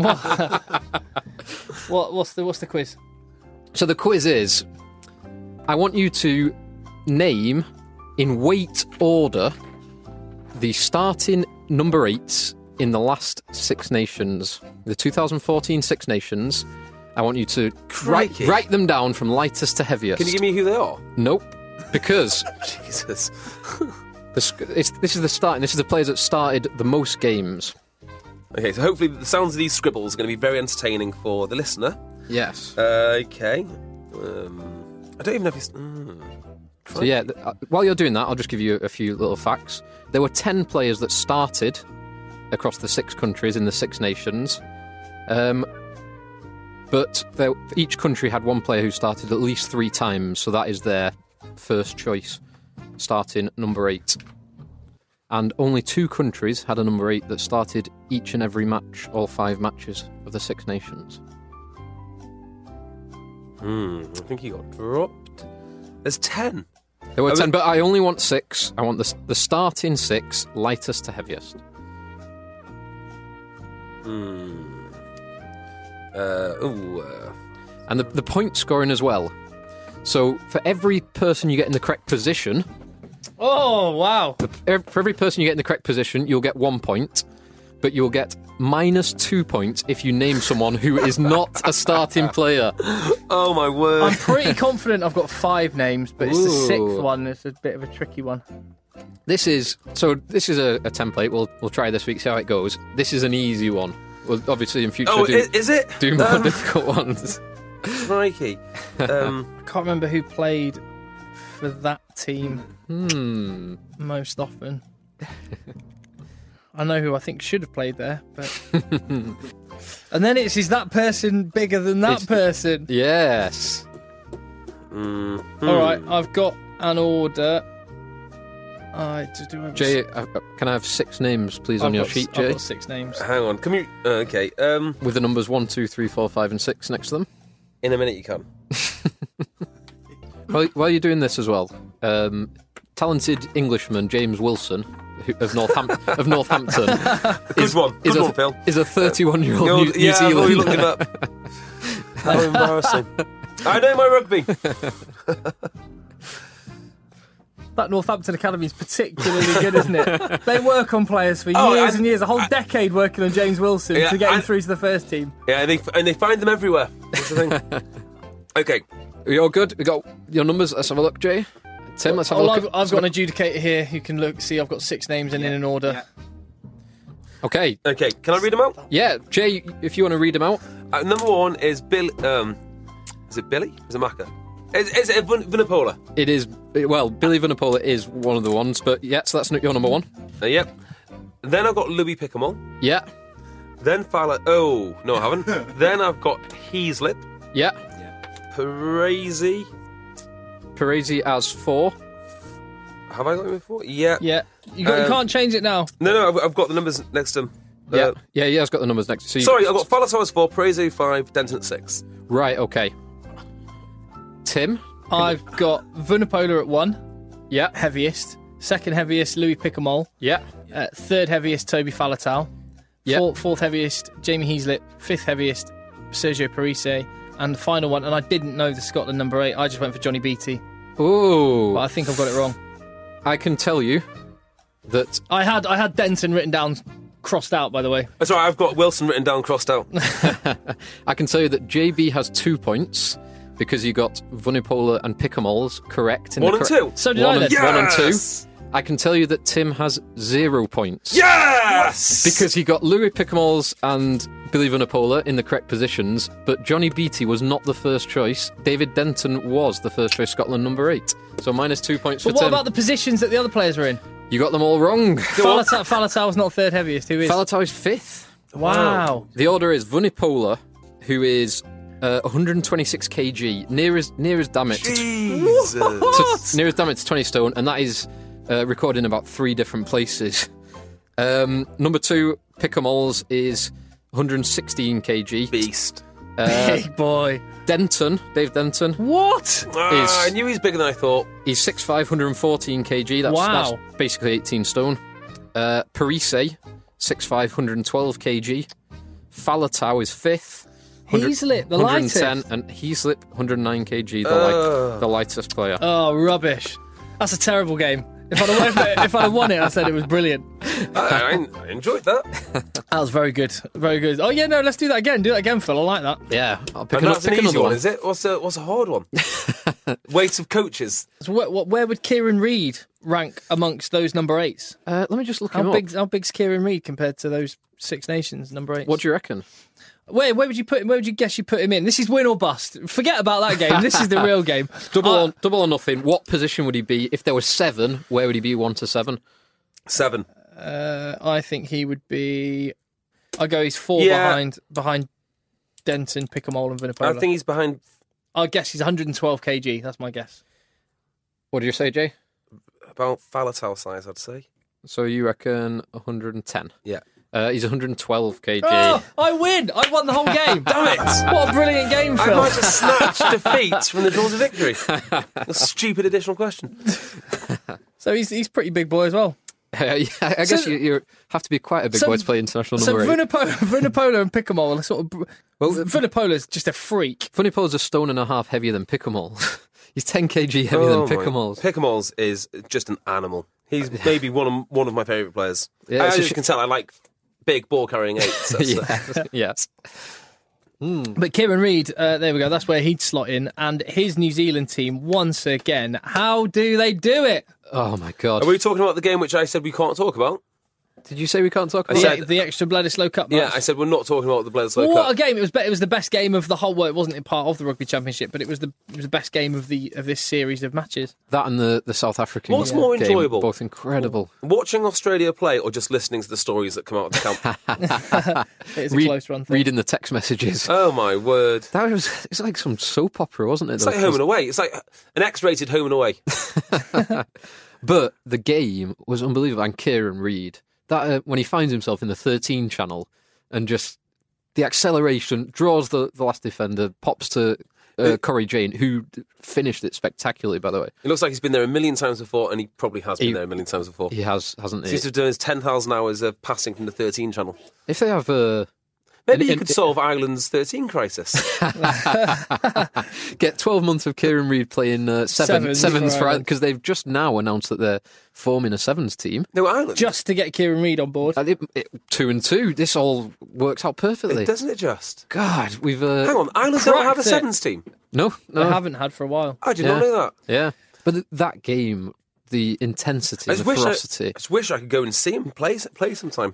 What? What's the What's the quiz? So the quiz is, I want you to name, in weight order, the starting number eights in the last Six Nations, the two thousand fourteen Six Nations. I want you to write, Crikey. write them down from lightest to heaviest. Can you give me who they are? Nope, because Jesus. the, sc- it's, this is the starting. This is the players that started the most games. Okay, so hopefully the sounds of these scribbles are going to be very entertaining for the listener. Yes. Uh, okay. Um, I don't even know if he's. Mm. So yeah, th- uh, while you're doing that, I'll just give you a few little facts. There were ten players that started across the six countries in the Six Nations, um, but there, each country had one player who started at least three times, so that is their first choice, starting number eight. And only two countries had a number eight that started each and every match, all five matches of the Six Nations. Hmm, I think he got dropped. There's ten. There were I ten, mean- but I only want six. I want the, the starting six, lightest to heaviest. Hmm. Uh, ooh. Uh, And the, the point scoring as well. So for every person you get in the correct position, Oh, wow. ev- for every person you get in the correct position, you'll get one point, but you'll get minus two points if you name someone who is not a starting player. oh my word. I'm pretty confident I've got five names, but it's the Ooh. sixth one that's a bit of a tricky one. This is so. This is a, a template. We'll we'll try this week, see how it goes. This is an easy one. Well, obviously in future oh, do, is, is it? do more Um, difficult ones. Crikey. Um, I can't remember who played for that team Hmm. most often. I know who I think should have played there, but. And then it's, is that person bigger than that It's- person? Yes. mm, All right, I've got an order. I to do have Jay, uh, uh, can I have six names, please, I've on your got, sheet, I've Jay? got six names. Hang on. Can you? Uh, okay. Um, With the numbers one, two, three, four, five, and six next to them. in a minute you can. While, while you're doing this as well, um, talented Englishman James Wilson who, of, Northam- of Northampton Good one. Good is a, one, Phil. is a thirty-one-year-old You'll- New, New yeah, I've already Zealander. looked him up. How embarrassing. I know my rugby. That Northampton Academy is particularly good, isn't it? They work on players for Oh, years and- and years, a whole decade working on James Wilson Yeah, to get him and- through to the first team. Yeah, and they and they find them everywhere. That's the thing. Okay. You're good. We got your numbers. Let's have a look, Jay. Tim, let's have a Oh, look. I've, at- I've got an adjudicator here who can look. See, I've got six names and in an order. Okay. Okay. Can I read them out? Yeah, Jay, if you want to read them out. Uh, number one is Bill. Um, is it Billy? Is it Macca? Is, is it Vun- Vunipola? It is, well, Billy Vunipola is one of the ones, but yeah, so that's your number one. Uh, yep. Then I've got Louis Pickamole. Yeah, Then Fowler. Oh no, I haven't. Then I've got Heaslip, yeah. Parisi. Parisi as four. Have I got him before? Yeah. Yeah, you, got, you Um, can't change it now. No, no, I've, I've got the numbers next to him. Uh, Yeah, yeah, yeah, it's got the numbers next. So you, Sorry, I've got Fowler as four, Parisi five, Denton at six. Right, okay. Tim? I've got Vunipola at one, Yeah, heaviest. Second heaviest, Louis Pickamole. yeah, Uh, third heaviest, Toby Falatau. Yep. Fourth, fourth heaviest, Jamie Heaslip. Fifth heaviest, Sergio Parisse. And the final one, and I didn't know the Scotland number eight. I just went for Johnny Beattie, Oh, but I think I've got it wrong. I can tell you that I had I had Denton written down, crossed out, by the way. That's right, I've got Wilson written down, crossed out. I can tell you that J B has two points because you got Vunipola and Pickamoles correct. In One the and correct- two. So did one I and, then. one and two. Yes! I can tell you that Tim has zero points. Yes! Because he got Louis Pickamoles and Billy Vunipola in the correct positions, but Johnny Beattie was not the first choice. David Denton was the first choice, Scotland number eight. So minus two points But for what Tim. about the positions that the other players were in? You got them all wrong. Falatau Falatau's not third heaviest. Who is? Falatau is fifth. Wow. The order is Vunipola, who is uh, one hundred twenty-six kilograms, near as near as damn it, to, Jesus. near as damn it to twenty stone, and that is uh, recorded in about three different places. Um, number two, Pickamoles is one hundred sixteen kilograms. Beast. Big boy. Denton, Dave Denton, What? Ah, Is- I knew he was bigger than I thought. he's six foot five, one hundred fourteen kilograms. That's, Wow. that's basically eighteen stone. Uh, Parisse, six foot five, one hundred twelve kilograms. Falatau is fifth. Heaslip, the one hundred ten, lightest. and Heaslip, one hundred nine kilograms, the, light, Ugh. the lightest player. Oh, rubbish. That's a terrible game. If I'd have won, if I'd have won it, I said it was brilliant. I, I enjoyed that. That was very good. Very good. Oh, yeah, no, let's do that again. Do that again, Phil. I like that. Yeah, I'll pick, And an, that's an pick easy another one, one. is it? What's a, what's a hard one? Weight of coaches. So where, what, where would Kieran Reid rank amongst those number eights? Uh, let me just look him How up. big? How big's Kieran Reid compared to those Six Nations number eights? What do you reckon? Where, where would you put him? Where would you guess you put him in? This is win or bust. Forget about that game. This is the real game. Double, Uh, or, double or nothing. What position would he be if there was seven? Where would he be? One to seven. Seven. Uh, I think he would be. I go. He's four Yeah. behind behind Denton, Pickamole, and Vunipola. I think he's behind. I guess he's one hundred twelve kilograms. That's my guess. What do you say, Jay? About Falatau size, I'd say. So you reckon one hundred ten? Yeah. Uh, he's one hundred twelve kilograms. Oh, I win! I won the whole game. Damn it! What a brilliant game, I Phil. might have snatched defeat from the jaws of victory. A stupid additional question. So he's he's pretty big boy as well. Uh, yeah, I guess So- you, you have to be quite a big So- boy to play international So number eight. Vunipola, Vunipola and Pickamole are sort of. br- Well, Vunipola's just a freak. Funnypole's a stone and a half heavier than Pickamole. He's ten kilograms heavier Oh than my- Pickamoles. Pickamoles is just an animal. He's maybe one of one of my favourite players. Yeah, I, it's as a you sh- can tell, I like big ball carrying eights. That's, uh, yeah. yes. But Kieran Reid, uh, there we go. That's where he'd slot in, and his New Zealand team once again. How do they do it? Oh my god. Are we talking about the game which I said we can't talk about? Did you say we can't talk I about The, it? said- the extra Bledisloe Cup match. Yeah, I said we're not talking about the Bledisloe Well, Cup. what a game! It was. Be- it was the best game of the whole. Well, it wasn't a part of the Rugby Championship, but it was the it was the best game of the of this series of matches. That and the, the South African What's more game, enjoyable? Both incredible. Watching Australia play or just listening to the stories that come out of the camp? It is a Read- close run thing. reading the text messages. Oh my word. That was it's like some soap opera, wasn't it? It's like Home and Away. It's like an X-rated Home and Away. But the game was unbelievable. And Kieran Reid, that uh, when he finds himself in the thirteen channel and just the acceleration, draws the, the last defender, pops to uh, Corey Jane, who d- finished it spectacularly, by the way. It looks like he's been there a million times before, and he probably has been He- there a million times before. He has, hasn't he? Seems to have done his ten thousand hours of passing from the thirteen channel. If they have uh, Maybe And- you and- could solve Ireland's thirteen crisis. get twelve months of Kieran Reid playing uh, seven, Sevens sevens for for Ireland. because they've just now announced that they're forming a sevens team. No, Ireland. Just to get Kieran Reid on board. Uh, it- it- two and two. This all works out perfectly. It, doesn't it just? God, we've uh, Hang on, Ireland don't have a Cracked it. sevens team. no, They no, haven't had for a while. I did Yeah. not know that. yeah. But th- that game, the intensity, I the just wish I, ferocity. I just wish I could go and see him play play sometime.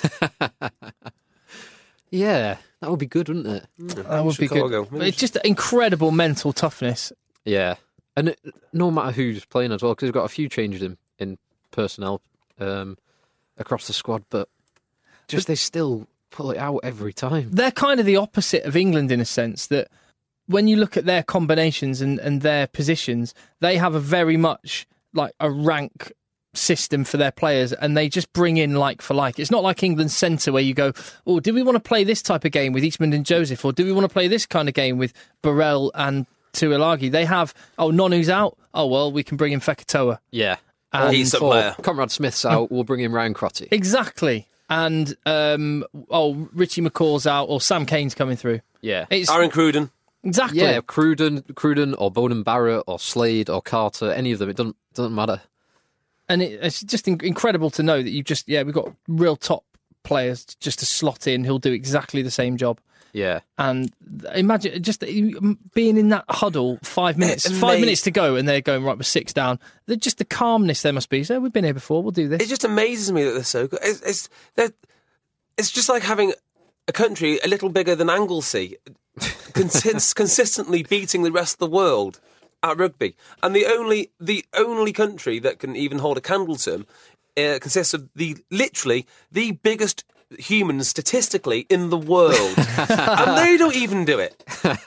Yeah, that would be good, wouldn't it? That would be Chicago. good. Maybe But it's just incredible mental toughness. Yeah, and it, no matter who's playing as well, because they've got a few changes in in personnel um, across the squad, but just they still pull it out every time. They're kind of the opposite of England in a sense that when you look at their combinations and, and their positions, they have a very much like a rank system for their players and they just bring in like for like. It's not like England's centre where you go, oh, do we want to play this type of game with Eastman and Joseph or do we want to play this kind of game with Burrell and Tuilagi? They have, oh, Nonu's out. Oh, well, we can bring in Fekitoa. Yeah, And He's a or player. Conrad Smith's out. We'll bring in Ryan Crotty. Exactly. and um, oh, Richie McCaw's out, or Sam Kane's coming through. Yeah. It's Aaron Cruden. exactly. Yeah, Cruden, Cruden or Bowden Barrett or Slade or Carter, any of them, it doesn't doesn't matter. And it, it's just in- incredible to know that you just yeah we've got real top players just to slot in who'll do exactly the same job. Yeah. And imagine just being in that huddle, five minutes, And five they- minutes to go, and they're going right with six down. The- Just the calmness there must be. So we've been here before. We'll do this. It just amazes me that they're so good. It's it's, they're- it's just like having a country a little bigger than Anglesey, consist- consistently beating the rest of the world at rugby. And the only the only country that can even hold a candle to them uh, consists of the literally the biggest humans statistically in the world, and they don't even do it.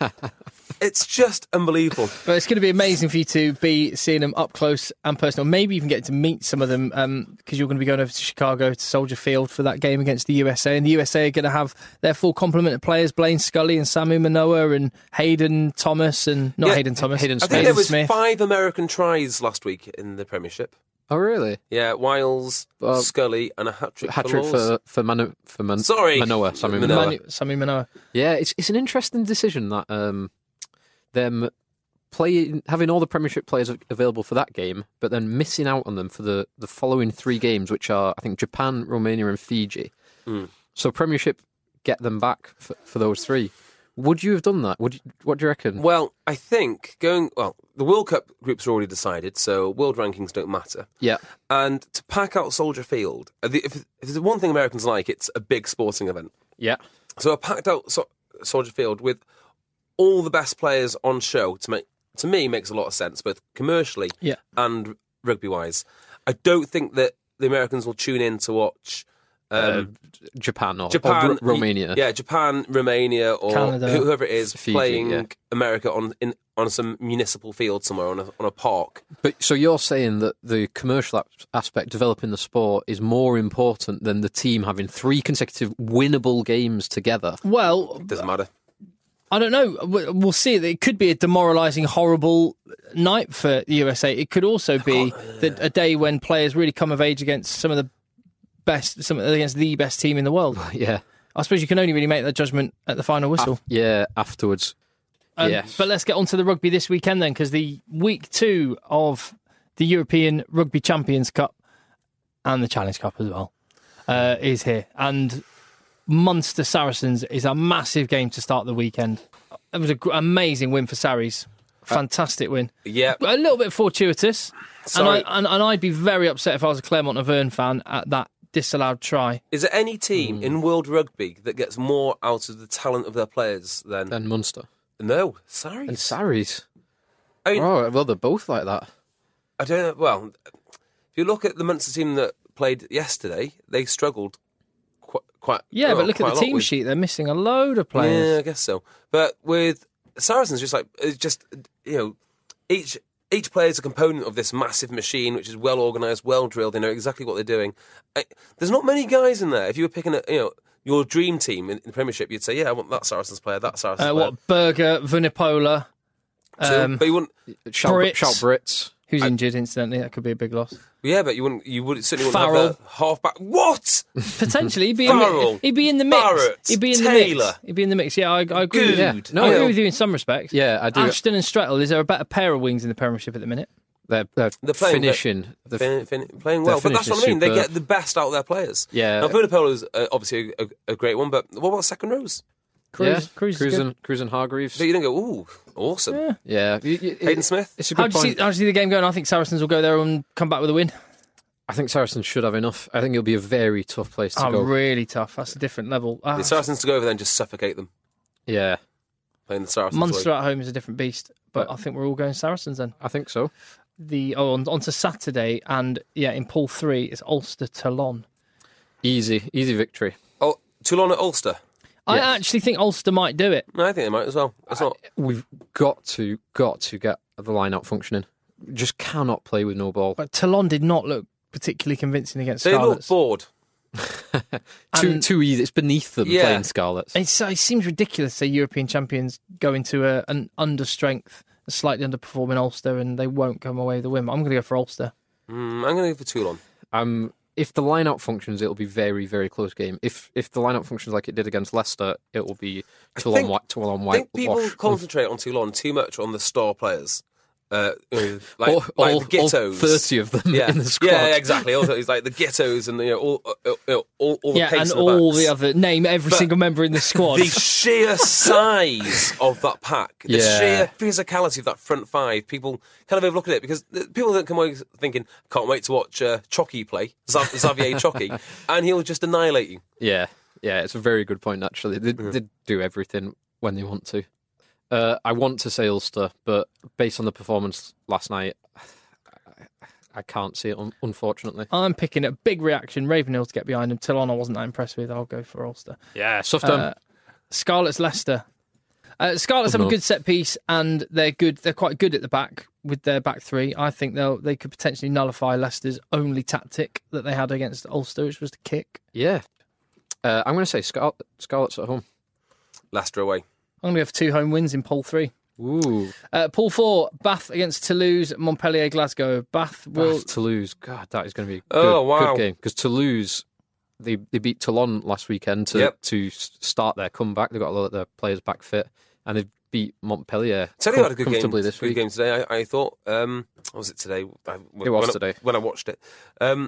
It's just unbelievable. But it's going to be amazing for you to be seeing them up close and personal. Maybe even get to meet some of them because you're going to be going over to Chicago to Soldier Field for that game against the U S A. And the U S A are going to have their full complement of players: Blaine Scully and Samu Manoa and Hayden Thomas and not Yeah, Hayden Thomas. Hayden I think Smith. there was Smith. five American tries last week in the Premiership. Oh, really? Yeah, Wiles, Uh, Scully, and a hat trick. Hat trick Laws. for for, Mano, for Man, Sorry. Manoa. Sammy Manoa. Manoa. Manu, Samu Manoa. Yeah, it's it's an interesting decision that um, them playing having all the Premiership players available for that game, but then missing out on them for the, the following three games, which are I think Japan, Romania, and Fiji. Mm. So Premiership get them back for, for those three. Would you have done that? Would you, what do you reckon? Well, I think going well, the World Cup groups are already decided, so world rankings don't matter. Yeah, And to pack out Soldier Field, uh, the- if, if there's one thing Americans like, it's a big sporting event. yeah, So a packed out so- Soldier Field with all the best players on show to make to me makes a lot of sense, both commercially Yeah. and rugby wise. I don't think that the Americans will tune in to watch. Um, uh, Japan or, Japan, or Ro- Romania. yeah, Japan, Romania, or Canada. whoever it is Fiji, playing yeah. America on in on some municipal field somewhere on a on a park. But so you're saying that the commercial ap- aspect, developing the sport, is more important than the team having three consecutive winnable games together? Well, Doesn't matter. I don't know. We- We'll see. It could be a demoralising, horrible night for the U S A. It could also be the, a day when players really come of age against some of the best, some against the best team in the world. Yeah, I suppose you can only really make that judgment at the final whistle. Af- yeah. Afterwards, Um, yes. But let's get on to the rugby this weekend then, because the week two of the European Rugby Champions Cup and the Challenge Cup as well uh, is here. And Munster Saracens is a massive game to start the weekend. It was an gr- amazing win for Sarries. Fantastic win. Yeah, A little bit fortuitous. Sorry. And, I, and, and I'd be very upset if I was a Claremont Auvergne fan at that disallowed try. is there any team in world rugby that gets more out of the talent of their players than? then Munster no, sorry. and Sarries. I mean, Oh, well, they're both like that. I don't know. Well, if you look at the Munster team that played yesterday, they struggled quite. quite Yeah, well, but look quite at a the lot team with- sheet. They're missing a load of Yeah, players. I guess so. But with Saracens, just like it's just you know, each each player is a component of this massive machine, which is well organised, well drilled. They know exactly what they're doing. I, there's not many guys in there. If you were picking a, you know, your dream team in, in the Premiership, you'd say, yeah, I want that Saracens player, that Saracens Uh, player. what, Berger, Vunipola, Two. um, but you wouldn't. Shout Brits. shout Brits. who's injured incidentally. That could be a big loss. Yeah, but you wouldn't. You would certainly Farrell. wouldn't have the half back. What? Potentially, he'd be, in, Farrell, he'd be in the mix. Barrett, he'd be in Taylor. the mix. He'd be in the mix. Yeah, I, I agree. Good. With you. Yeah. No, I agree yeah. with you in some respects. Yeah, I do. Ashton and Strettle, is there a better pair of wings in the Premiership at the minute? They're, they're, They're playing- finishing. The, Fin, fin, playing well, but that's finish what is I mean. They superb. get the best out of their players. Yeah. Now, Vunipola is uh, obviously a, a great one, but what about second rows? Cruz, yeah, Cruz, is Cruz, good. and, Cruz and Hargreaves. So you don't go, ooh, awesome. Yeah. Yeah, you- you- Hayden it- Smith? It's a How good do, you point. see, how do you see the game going? I think Saracens will go there and come back with a win. I think Saracens should have enough. I think it'll be a very tough place to Oh, go. really tough. That's a different level. Ah, The Saracens to go over there and just suffocate them, Yeah, playing the Saracens Munster way. at home is a different beast, but But- I think we're all going Saracens then. I think so. The oh, on, on to Saturday, and yeah, in Pool Three, it's Ulster Toulon. Easy, easy victory. Oh, Toulon at Ulster. I Yes. actually think Ulster might do it. No, I think they might as well. It's not. We've got to, got to get the line out functioning. Just cannot play with no ball. But Toulon did not look particularly convincing against They Scarlets. look bored. Too, And- too easy. It's beneath them Yeah. playing Scarlets. It's, it seems ridiculous to say European champions go into a, an under-strength, a slightly underperforming Ulster, and they won't come away with the win. I'm going to go for Ulster. Mm, I'm going to go for Toulon. I'm, if the line-out functions, it'll be very, very close game. If if the line-out functions like it did against Leicester, it will be Toulon think- white, Toulon I white. think people wash. concentrate on Toulon too much on the star players. Uh, you know, like, all, like all, the all Gittos. thirty of them Yeah, in the squad. yeah, exactly. Also, it's like the Gittos and you know all, all, all, all, all the Yeah, pace and in the all backs. the other name every But single member in the squad. The sheer size of that pack, the Yeah. sheer physicality of that front five, people kind of overlook at it because the- people don't come away thinking, can't wait to watch uh, Chocky play, Zav- Xavier Chocky, and he'll just annihilate you. Yeah, yeah, it's a very good point, actually. They, they do everything when they want to. Uh, I want to say Ulster, but based on the performance last night, I, I can't see it, un- unfortunately. I'm picking a big reaction. Ravenhill to get behind him. Toulon I wasn't that impressed with. I'll go for Ulster. Yeah, Sufton. Uh, Scarlets Leicester. Uh, Scarlets have a no. good set piece and they're good. They're quite good at the back with their back three. I think they'll they could potentially nullify Leicester's only tactic that they had against Ulster, which was to kick. yeah. Uh, I'm going to say Scar- Scarlets at home. Leicester away. I'm going to go for two home wins in Pool three. Ooh. Uh, Pool four, Bath against Toulouse, Montpellier, Glasgow. Bath will... Bath, Toulouse. God, that is going to be a Oh, good, wow. good game. Because Toulouse, they, they beat Toulon last weekend to, Yep. to s- start their comeback. They've got a lot of their players back fit. And they've beat Montpellier Tell you com- had a good game. comfortably this good week. game today. I, I thought. Um, what was it today? I, It when was I- today. when I watched it. Um,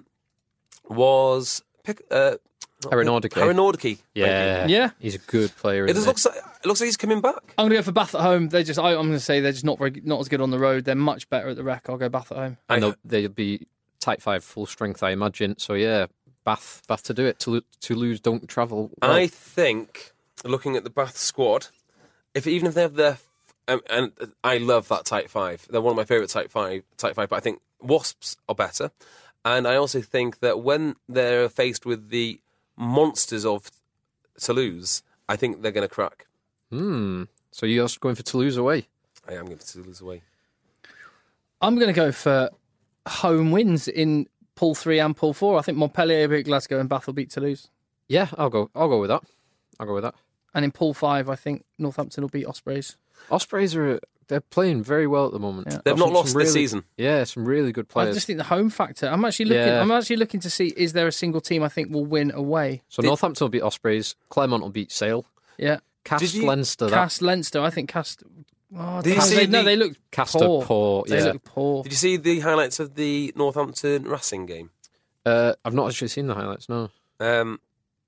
was pick uh, Aeronauticae. Aeronauticae. Yeah. Yeah. He's a good player. It Isn't just looks like it looks like he's coming back. I'm going to go for Bath at home. They just, I, I'm going to say they're just not very, not as good on the road. They're much better at the Rec. I'll go Bath at home. And I- they'll, they'll be type five full strength, I imagine. So, yeah, Bath Bath to do it. Toulouse, Toulouse don't travel well. I think looking at the Bath squad, if even if they have their um, and I love that type five. They're one of my favourite type five. Type five, but I think Wasps are better. And I also think that when they're faced with the monsters of Toulouse, I think they're going to crack. Hmm. So you're also going for Toulouse away? I am going to Toulouse away. I'm going to go for home wins in Pool three and Pool four. I think Montpellier will beat Glasgow and Bath will beat Toulouse. Yeah, I'll go. I'll go with that. I'll go with that. And in Pool five, I think Northampton will beat Ospreys. Ospreys are they're playing very well at the moment. Yeah. They've Got not some- lost some this really- season. Yeah, some really good I players. just think the home factor. I'm actually looking. Yeah. I'm actually looking to see is there a single team I think will win away. So Northampton will beat Ospreys. Claremont will beat Sale. Yeah, Cast Did you- Leinster. That Cast Leinster. I think Cast. Oh, Did you Cast- see they, no, the- they look Cast poor. are poor. They Yeah. look poor. Did you see the highlights of the Northampton Racing game? Uh, I've not actually seen the highlights. No. Um,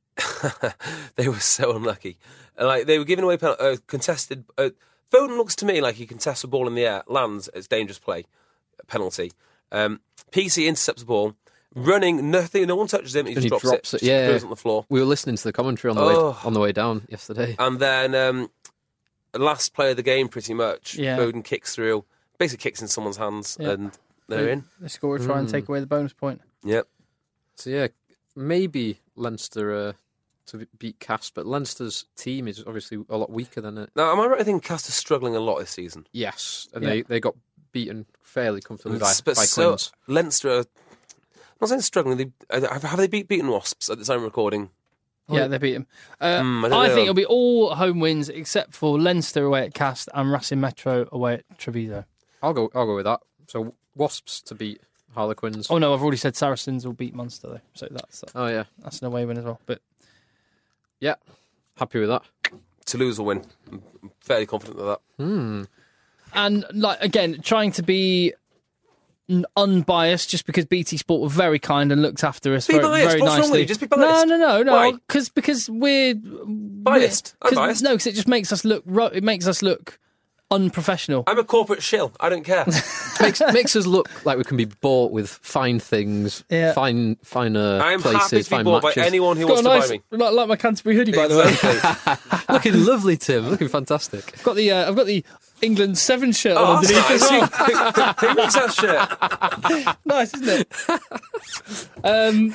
they were so unlucky. Like they were giving away pen- uh, contested. Uh, Foden looks to me like he contests a ball in the air, lands, it's dangerous play, penalty. Um, P C intercepts the ball, running, nothing, no one touches him. He just he drops, drops it, it, yeah. throws it on the floor. We were listening to the commentary on the Oh. way on the way down yesterday. And then um, last play of the game, pretty much. Yeah. Foden kicks through, basically kicks in someone's hands, Yeah. and they're in. They score to try and take away the bonus point. Yep. So yeah, maybe Leinster uh, to beat Cast, but Leinster's team is obviously a lot weaker than it. Now, am I right? I think Caster's struggling a lot this season. Yes, and Yeah. they, they got beaten fairly comfortably by, but by so Quins. Leinster, are, I'm not saying struggling. They, uh, have they beat, beaten Wasps at the time of recording? Yeah, they beat them. Uh, Hmm, I I, don't know. think it'll be all home wins except for Leinster away at Cast and Racing Metro away at Treviso. I'll go. I'll go with that. So Wasps to beat Harlequins. Oh no, I've already said Saracens will beat Munster though, so that's Oh yeah, that's an away win as well. But yeah. Happy with that. Toulouse will win. I'm fairly confident of that. Hmm. and like again, trying to be n- unbiased, just because B T Sport were very kind and looked after us Be very, biased. very What's wrong with nicely. you? Just be No, biased. no, no, no. Why? Because because we're Biased. we're- I'm 'cause- biased. No, because it just makes us look. ro- It makes us look unprofessional. I'm a corporate shill. I don't care. makes makes us look like we can be bought with fine things, Yeah. fine finer I'm places, happy to be fine bought by matches. anyone who Got wants a to nice, buy me. like, like my Canterbury hoodie, by the way. Exactly. Looking lovely, Tim. Looking fantastic. I've got the uh, I've got the England Seven shirt Oh, on underneath that's as well. nice. Who makes that shirt? Nice, isn't it? um,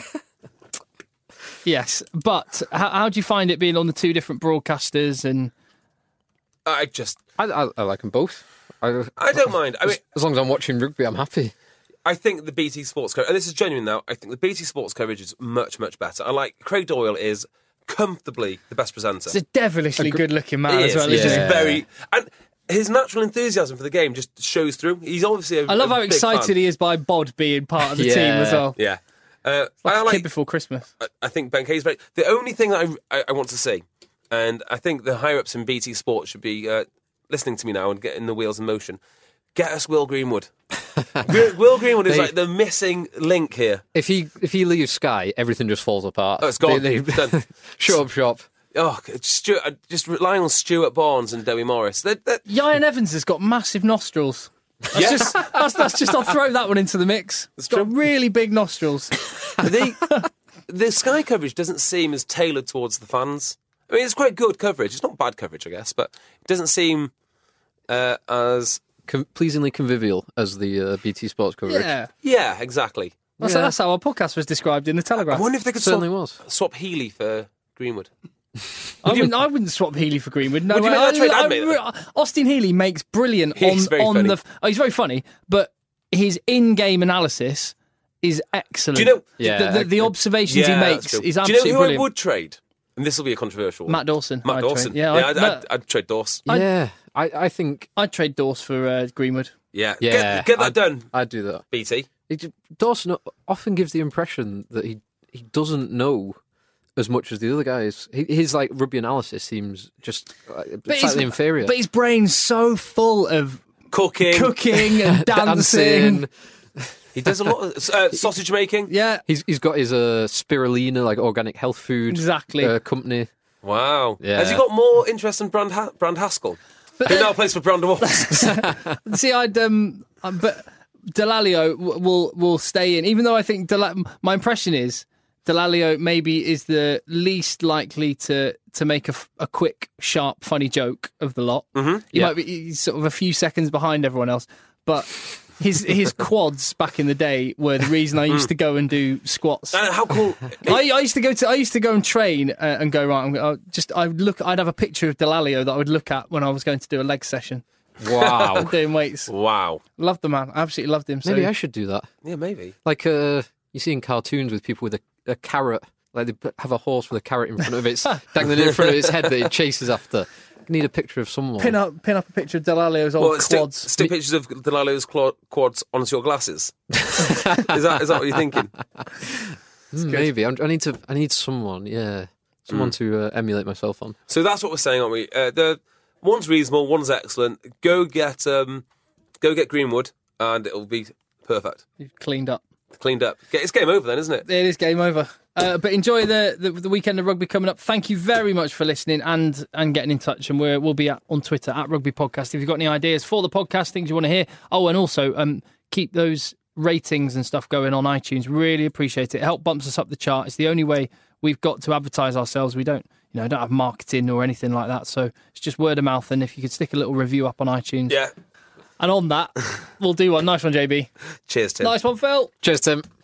yes, but how, how do you find it being on the two different broadcasters? And I just, I, I, I like them both. I, I don't mind. I mean, as long as I'm watching rugby, I'm happy. I think the B T Sports coverage, and this is genuine now, I think the B T Sports coverage is much, much better. I like, Craig Doyle is comfortably the best presenter. it's a devilishly good-looking man He as is. well. He's Isn't just he? very, and his natural enthusiasm for the game just shows through. He's obviously a I love a how big excited fan. he is by Bod being part of the Yeah. team as well. Yeah. Uh, Like I a like. kid before Christmas. I- I think Ben Kay's very. The only thing that I, I, I want to see, and I think the higher ups in B T Sport should be uh, listening to me now and getting the wheels in motion. Get us Will Greenwood. Will, Will Greenwood is They- like the missing link here. If he if he leaves Sky, everything just falls apart. Oh, it's gone. They, they, Done. shut up shop. Oh, Stuart, uh, just relying on Stuart Barnes and Debbie Morris. They're, they're, Ryan Evans has got massive nostrils. That's Yeah. just, that's, that's just, I'll throw that one into the mix. It's got true. really big nostrils. the, the Sky coverage doesn't seem as tailored towards the fans. I mean, it's quite good coverage. It's not bad coverage, I guess, but it doesn't seem uh, as... Com- pleasingly convivial as the uh, B T Sports coverage. Yeah. Yeah, exactly. That's, Yeah. that's how our podcast was described in the I Telegraph. wonder if they could Certainly swap, was. swap Healy for Greenwood. I wouldn't, I wouldn't swap Healy for Greenwood. No Would you way. make that trade? I- I'd make I- Austin Healy makes brilliant He's on, very on funny. the. Oh, he's very funny, but his in-game analysis is excellent. Do you know- Yeah, the, the, the I- observations Yeah, he that's makes true. is Do absolutely you know who brilliant. I would trade? And this will be a controversial one. Matt Dawson. Matt I'd Dawson. Trade. Yeah, yeah I'd, I'd, no, I'd, I'd trade Dawes. Yeah, I, I think. I'd trade Dawes for uh, Greenwood. Yeah, Yeah, get, get that I'd- done, I'd do that. B T. It, ju- Dawson often gives the impression that he he doesn't know as much as the other guys. He, his like rugby analysis seems just uh, But slightly his- inferior. But his brain's so full of Cooking. cooking and dancing. Dancing. He does a lot of uh, sausage making. Yeah, He's he's got his uh, spirulina, like organic health food Exactly. uh, company. Wow. Yeah. Has he got more interest in Brand, ha- Brand Haskell? Who now plays for Brandon Wasps? see, I'd um, uh, but Delalio w- will will stay in, even though I think Del- my impression is Delalio maybe is the least likely to to make a, f- a quick, sharp, funny joke of the lot. Mm-hmm. He Yeah. might be he's sort of a few seconds behind everyone else, but. His his quads back in the day were the reason I used to go and do squats. Uh, how cool. I, I used to go to I used to go and train uh, and go right. I'm, I just I would look. I'd have a picture of Delalio that I would look at when I was going to do a leg session. Wow. Doing weights. Wow. Loved the man. Absolutely loved him. So Maybe I should do that. Yeah, maybe. Like uh, you see in cartoons with people with a, a carrot, like they put- have a horse with a carrot in front of it, dangling in front of its head that it chases after. I need a picture of someone. pin up pin up a picture of Delalio's old Well, stick, quads. stick pictures of Delalo's cla- quads onto your glasses. is that is that what you're thinking? Mm, maybe I'm, I need to. I need someone. Yeah, someone Mm. to uh, emulate myself on. So that's what we're saying, aren't we? Uh, the one's reasonable, one's excellent. Go get um, go get Greenwood, and it'll be perfect. You've cleaned up. Cleaned up. Get- It's game over then, isn't it? It is game over. Uh, but enjoy the, the the weekend of rugby coming up. Thank you very much for listening and and getting in touch. And we're, we'll be at, on Twitter at Rugby Podcast if you've got any ideas for the podcast, things you want to hear. Oh, and also um, keep those ratings and stuff going on iTunes. Really appreciate it. It helps bumps us up the chart. It's the only way we've got to advertise ourselves. We don't, you know, don't have marketing or anything like that. So it's just word of mouth. And if you could stick a little review up on iTunes. Yeah. And on that, we'll do one. Nice one, J B. Cheers, Tim. Nice one, Phil. Cheers, Tim.